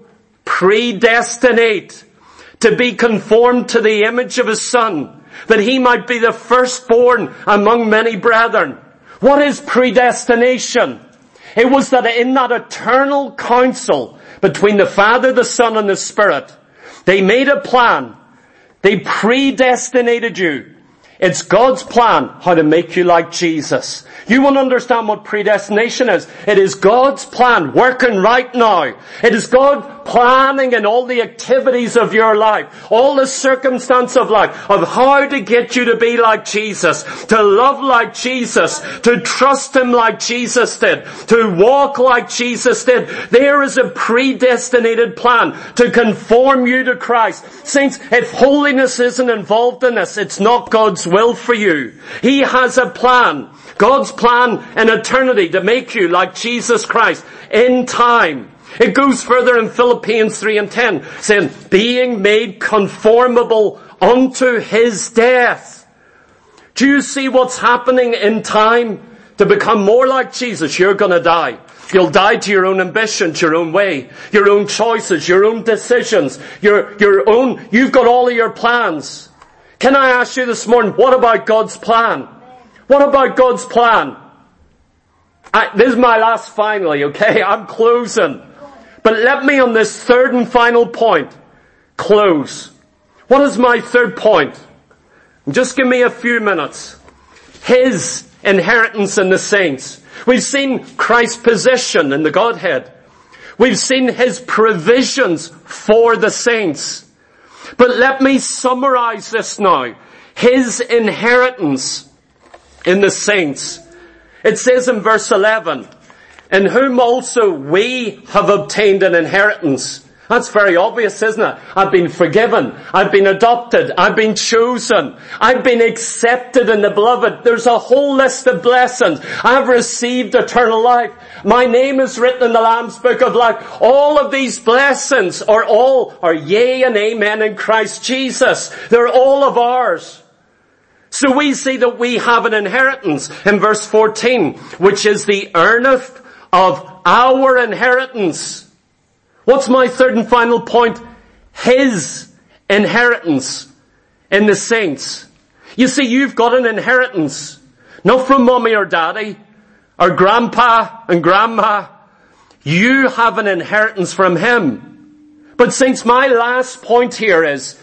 predestinate to be conformed to the image of his Son, that he might be the firstborn among many brethren. What is predestination? It was that in that eternal counsel between the Father, the Son, and the Spirit, they made a plan. They predestinated you. It's God's plan how to make you like Jesus. You want to understand what predestination is? It is God's plan working right now. It is God planning in all the activities of your life, all the circumstance of life, of how to get you to be like Jesus, to love like Jesus, to trust him like Jesus did, to walk like Jesus did. There is a predestinated plan to conform you to Christ. Saints, if holiness isn't involved in this, it's not God's will for you. He has a plan. God's plan in eternity to make you like Jesus Christ in time. It goes further in Philippians three and ten, saying, being made conformable unto his death. Do you see what's happening in time? To become more like Jesus, you're gonna die. You'll die to your own ambitions, your own way, your own choices, your own decisions, your, your own, you've got all of your plans. Can I ask you this morning, what about God's plan? What about God's plan? I, this is my last finally, okay? I'm closing. But let me on this third and final point close. What is my third point? Just give me a few minutes. His inheritance in the saints. We've seen Christ's position in the Godhead. We've seen His provisions for the saints. But let me summarize this now. His inheritance in the saints. It says in verse eleven, in whom also we have obtained an inheritance. That's very obvious, isn't it? I've been forgiven. I've been adopted. I've been chosen. I've been accepted in the beloved. There's a whole list of blessings. I've received eternal life. My name is written in the Lamb's Book of Life. All of these blessings are all, are yea and amen in Christ Jesus. They're all of ours. So we see that we have an inheritance in verse fourteen, which is the earnest of our inheritance. What's my third and final point? His inheritance in the saints. You see, you've got an inheritance. Not from mommy or daddy, or grandpa and grandma. You have an inheritance from Him. But saints, my last point here is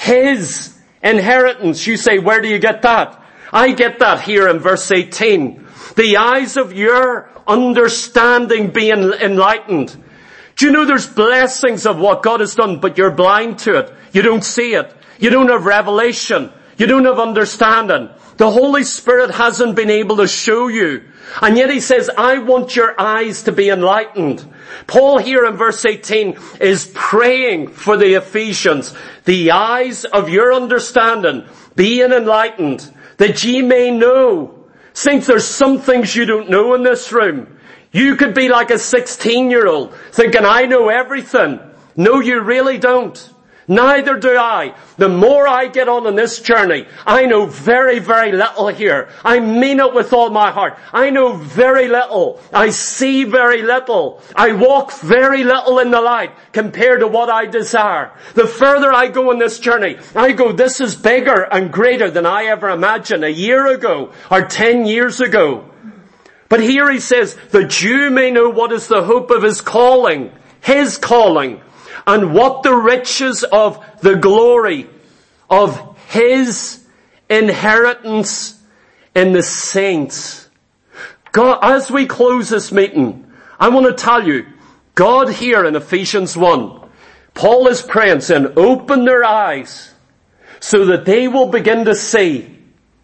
His inheritance. You say, where do you get that? I get that here in verse eighteen. The eyes of your understanding being enlightened. Do you know there's blessings of what God has done, but you're blind to it. You don't see it. You don't have revelation. You don't have understanding. The Holy Spirit hasn't been able to show you. And yet He says, I want your eyes to be enlightened. Paul here in verse eighteen is praying for the Ephesians. The eyes of your understanding being enlightened, that ye may know. Saints, there's some things you don't know in this room. You could be like a sixteen-year-old thinking, I know everything. No, you really don't. Neither do I. The more I get on in this journey, I know very, very little here. I mean it with all my heart. I know very little. I see very little. I walk very little in the light compared to what I desire. The further I go in this journey, I go, this is bigger and greater than I ever imagined a year ago or ten years ago. But here he says, that you may know what is the hope of His calling, His calling, and what the riches of the glory of His inheritance in the saints. God, as we close this meeting, I want to tell you, God here in Ephesians one, Paul is praying, saying, open their eyes so that they will begin to see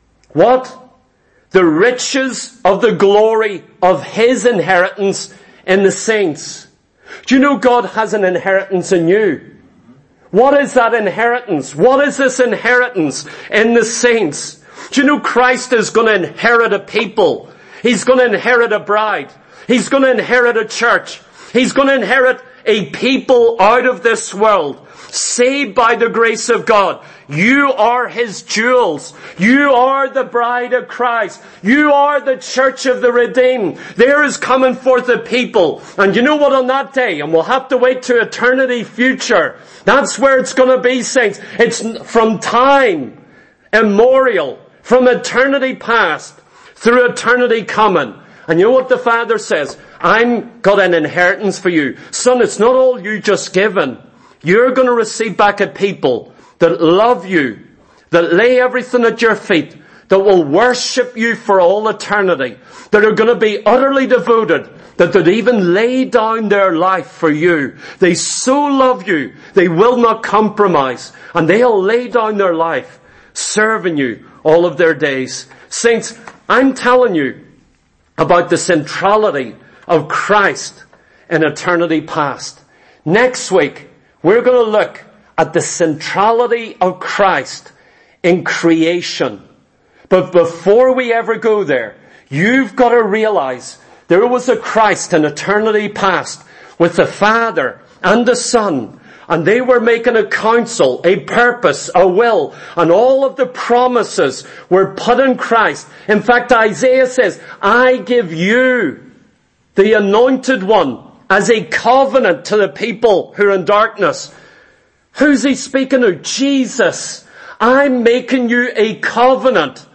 what? The riches of the glory of His inheritance in the saints. Do you know God has an inheritance in you? What is that inheritance? What is this inheritance in the saints? Do you know Christ is going to inherit a people? He's going to inherit a bride. He's going to inherit a church. He's going to inherit a people out of this world, saved by the grace of God. You are His jewels. You are the bride of Christ. You are the church of the redeemed. There is coming forth a people. And you know what, on that day, and we'll have to wait to eternity future, that's where it's going to be, saints. It's from time immemorial, from eternity past, through eternity coming. And you know what the Father says? I've got an inheritance for you. Son, it's not all you just given. You're going to receive back a people that love you, that lay everything at your feet, that will worship you for all eternity, that are going to be utterly devoted, that they'd even lay down their life for you. They so love you, they will not compromise, and they'll lay down their life serving you all of their days. Saints, I'm telling you about the centrality of Christ in eternity past. Next week, we're going to look at the centrality of Christ in creation. But before we ever go there, you've got to realize there was a Christ in eternity past with the Father and the Son, and they were making a counsel, a purpose, a will, and all of the promises were put in Christ. In fact, Isaiah says, I give you, the anointed one, as a covenant to the people who are in darkness. Who's he speaking of? Jesus. I'm making you a covenant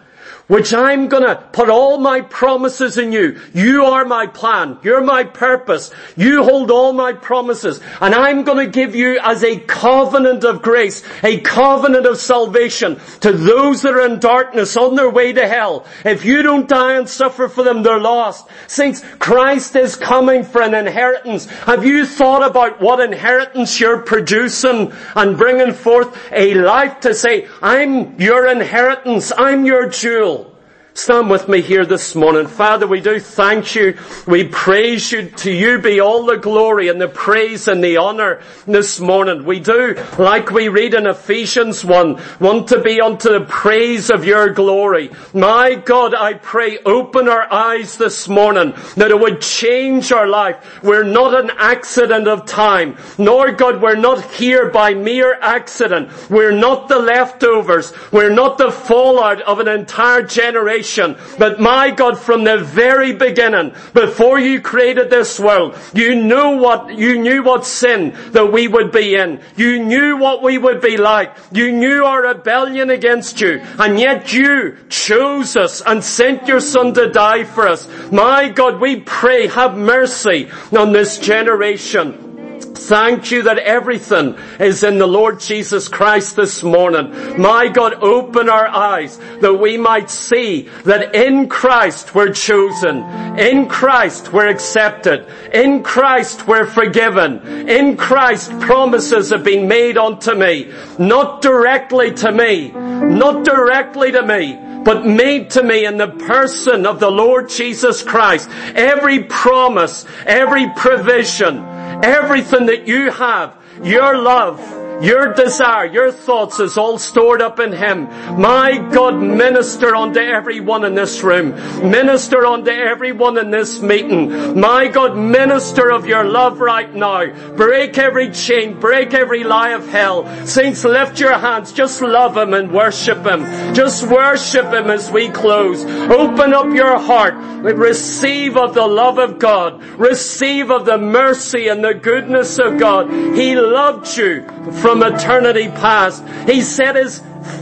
which I'm gonna put all my promises in you. You are my plan. You're my purpose. You hold all my promises. And I'm gonna give you as a covenant of grace, a covenant of salvation to those that are in darkness on their way to hell. If you don't die and suffer for them, they're lost. Saints, Christ is coming for an inheritance. Have you thought about what inheritance you're producing and bringing forth a life to say, I'm your inheritance. I'm your jewel. Stand with me here this morning. Father, we do thank you. We praise you. To you be all the glory and the praise and the honor this morning. We do, like we read in Ephesians one, want to be unto the praise of your glory. My God, I pray, open our eyes this morning that it would change our life. We're not an accident of time. Nor, God, we're not here by mere accident. We're not the leftovers. We're not the fallout of an entire generation. But my God, from the very beginning, before you created this world, you knew what, you knew what sin that we would be in. You knew what we would be like. You knew our rebellion against you. And yet you chose us and sent your Son to die for us. My God, we pray, have mercy on this generation. Thank you that everything is in the Lord Jesus Christ this morning. My God, open our eyes that we might see that in Christ we're chosen. In Christ we're accepted. In Christ we're forgiven. In Christ promises have been made unto me. Not directly to me. Not directly to me. But made to me in the person of the Lord Jesus Christ. Every promise, every provision, everything that you have, your love, your desire, your thoughts is all stored up in Him. My God, minister unto everyone in this room. Minister unto everyone in this meeting. My God, minister of your love right now. Break every chain, break every lie of hell. Saints, lift your hands. Just love Him and worship Him. Just worship Him as we close. Open up your heart. Receive of the love of God. Receive of the mercy and the goodness of God. He loved you from eternity past. He set His,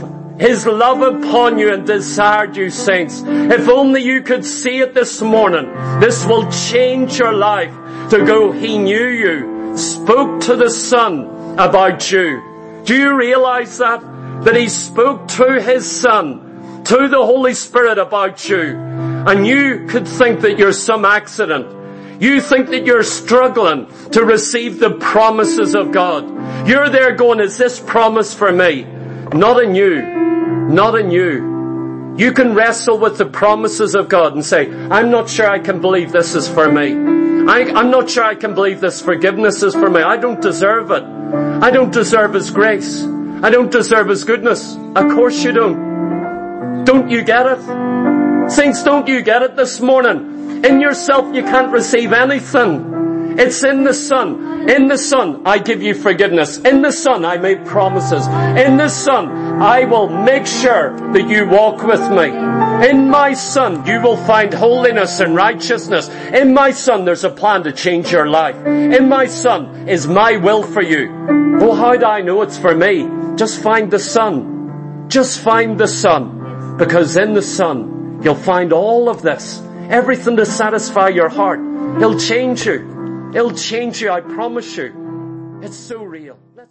His love upon you and desired you, saints. If only you could see it this morning. This will change your life to go, He knew you, spoke to the Son about you. Do you realize that? That He spoke to His Son, to the Holy Spirit about you. And you could think that you're some accident. You think that you're struggling to receive the promises of God. You're there going, is this promise for me? Not in you. Not in you. You can wrestle with the promises of God and say, I'm not sure I can believe this is for me. I, I'm not sure I can believe this forgiveness is for me. I don't deserve it. I don't deserve His grace. I don't deserve His goodness. Of course you don't. Don't you get it? Saints, don't you get it this morning? In yourself you can't receive anything. It's in the Son. In the Son I give you forgiveness. In the Son I make promises. In the Son I will make sure that you walk with me. In my Son you will find holiness and righteousness. In my Son there's a plan to change your life. In my Son is my will for you. Well, how do I know it's for me? Just find the Son. Just find the Son. Because in the Son you'll find all of this. Everything to satisfy your heart. He'll change you. He'll change you, I promise you. It's so real.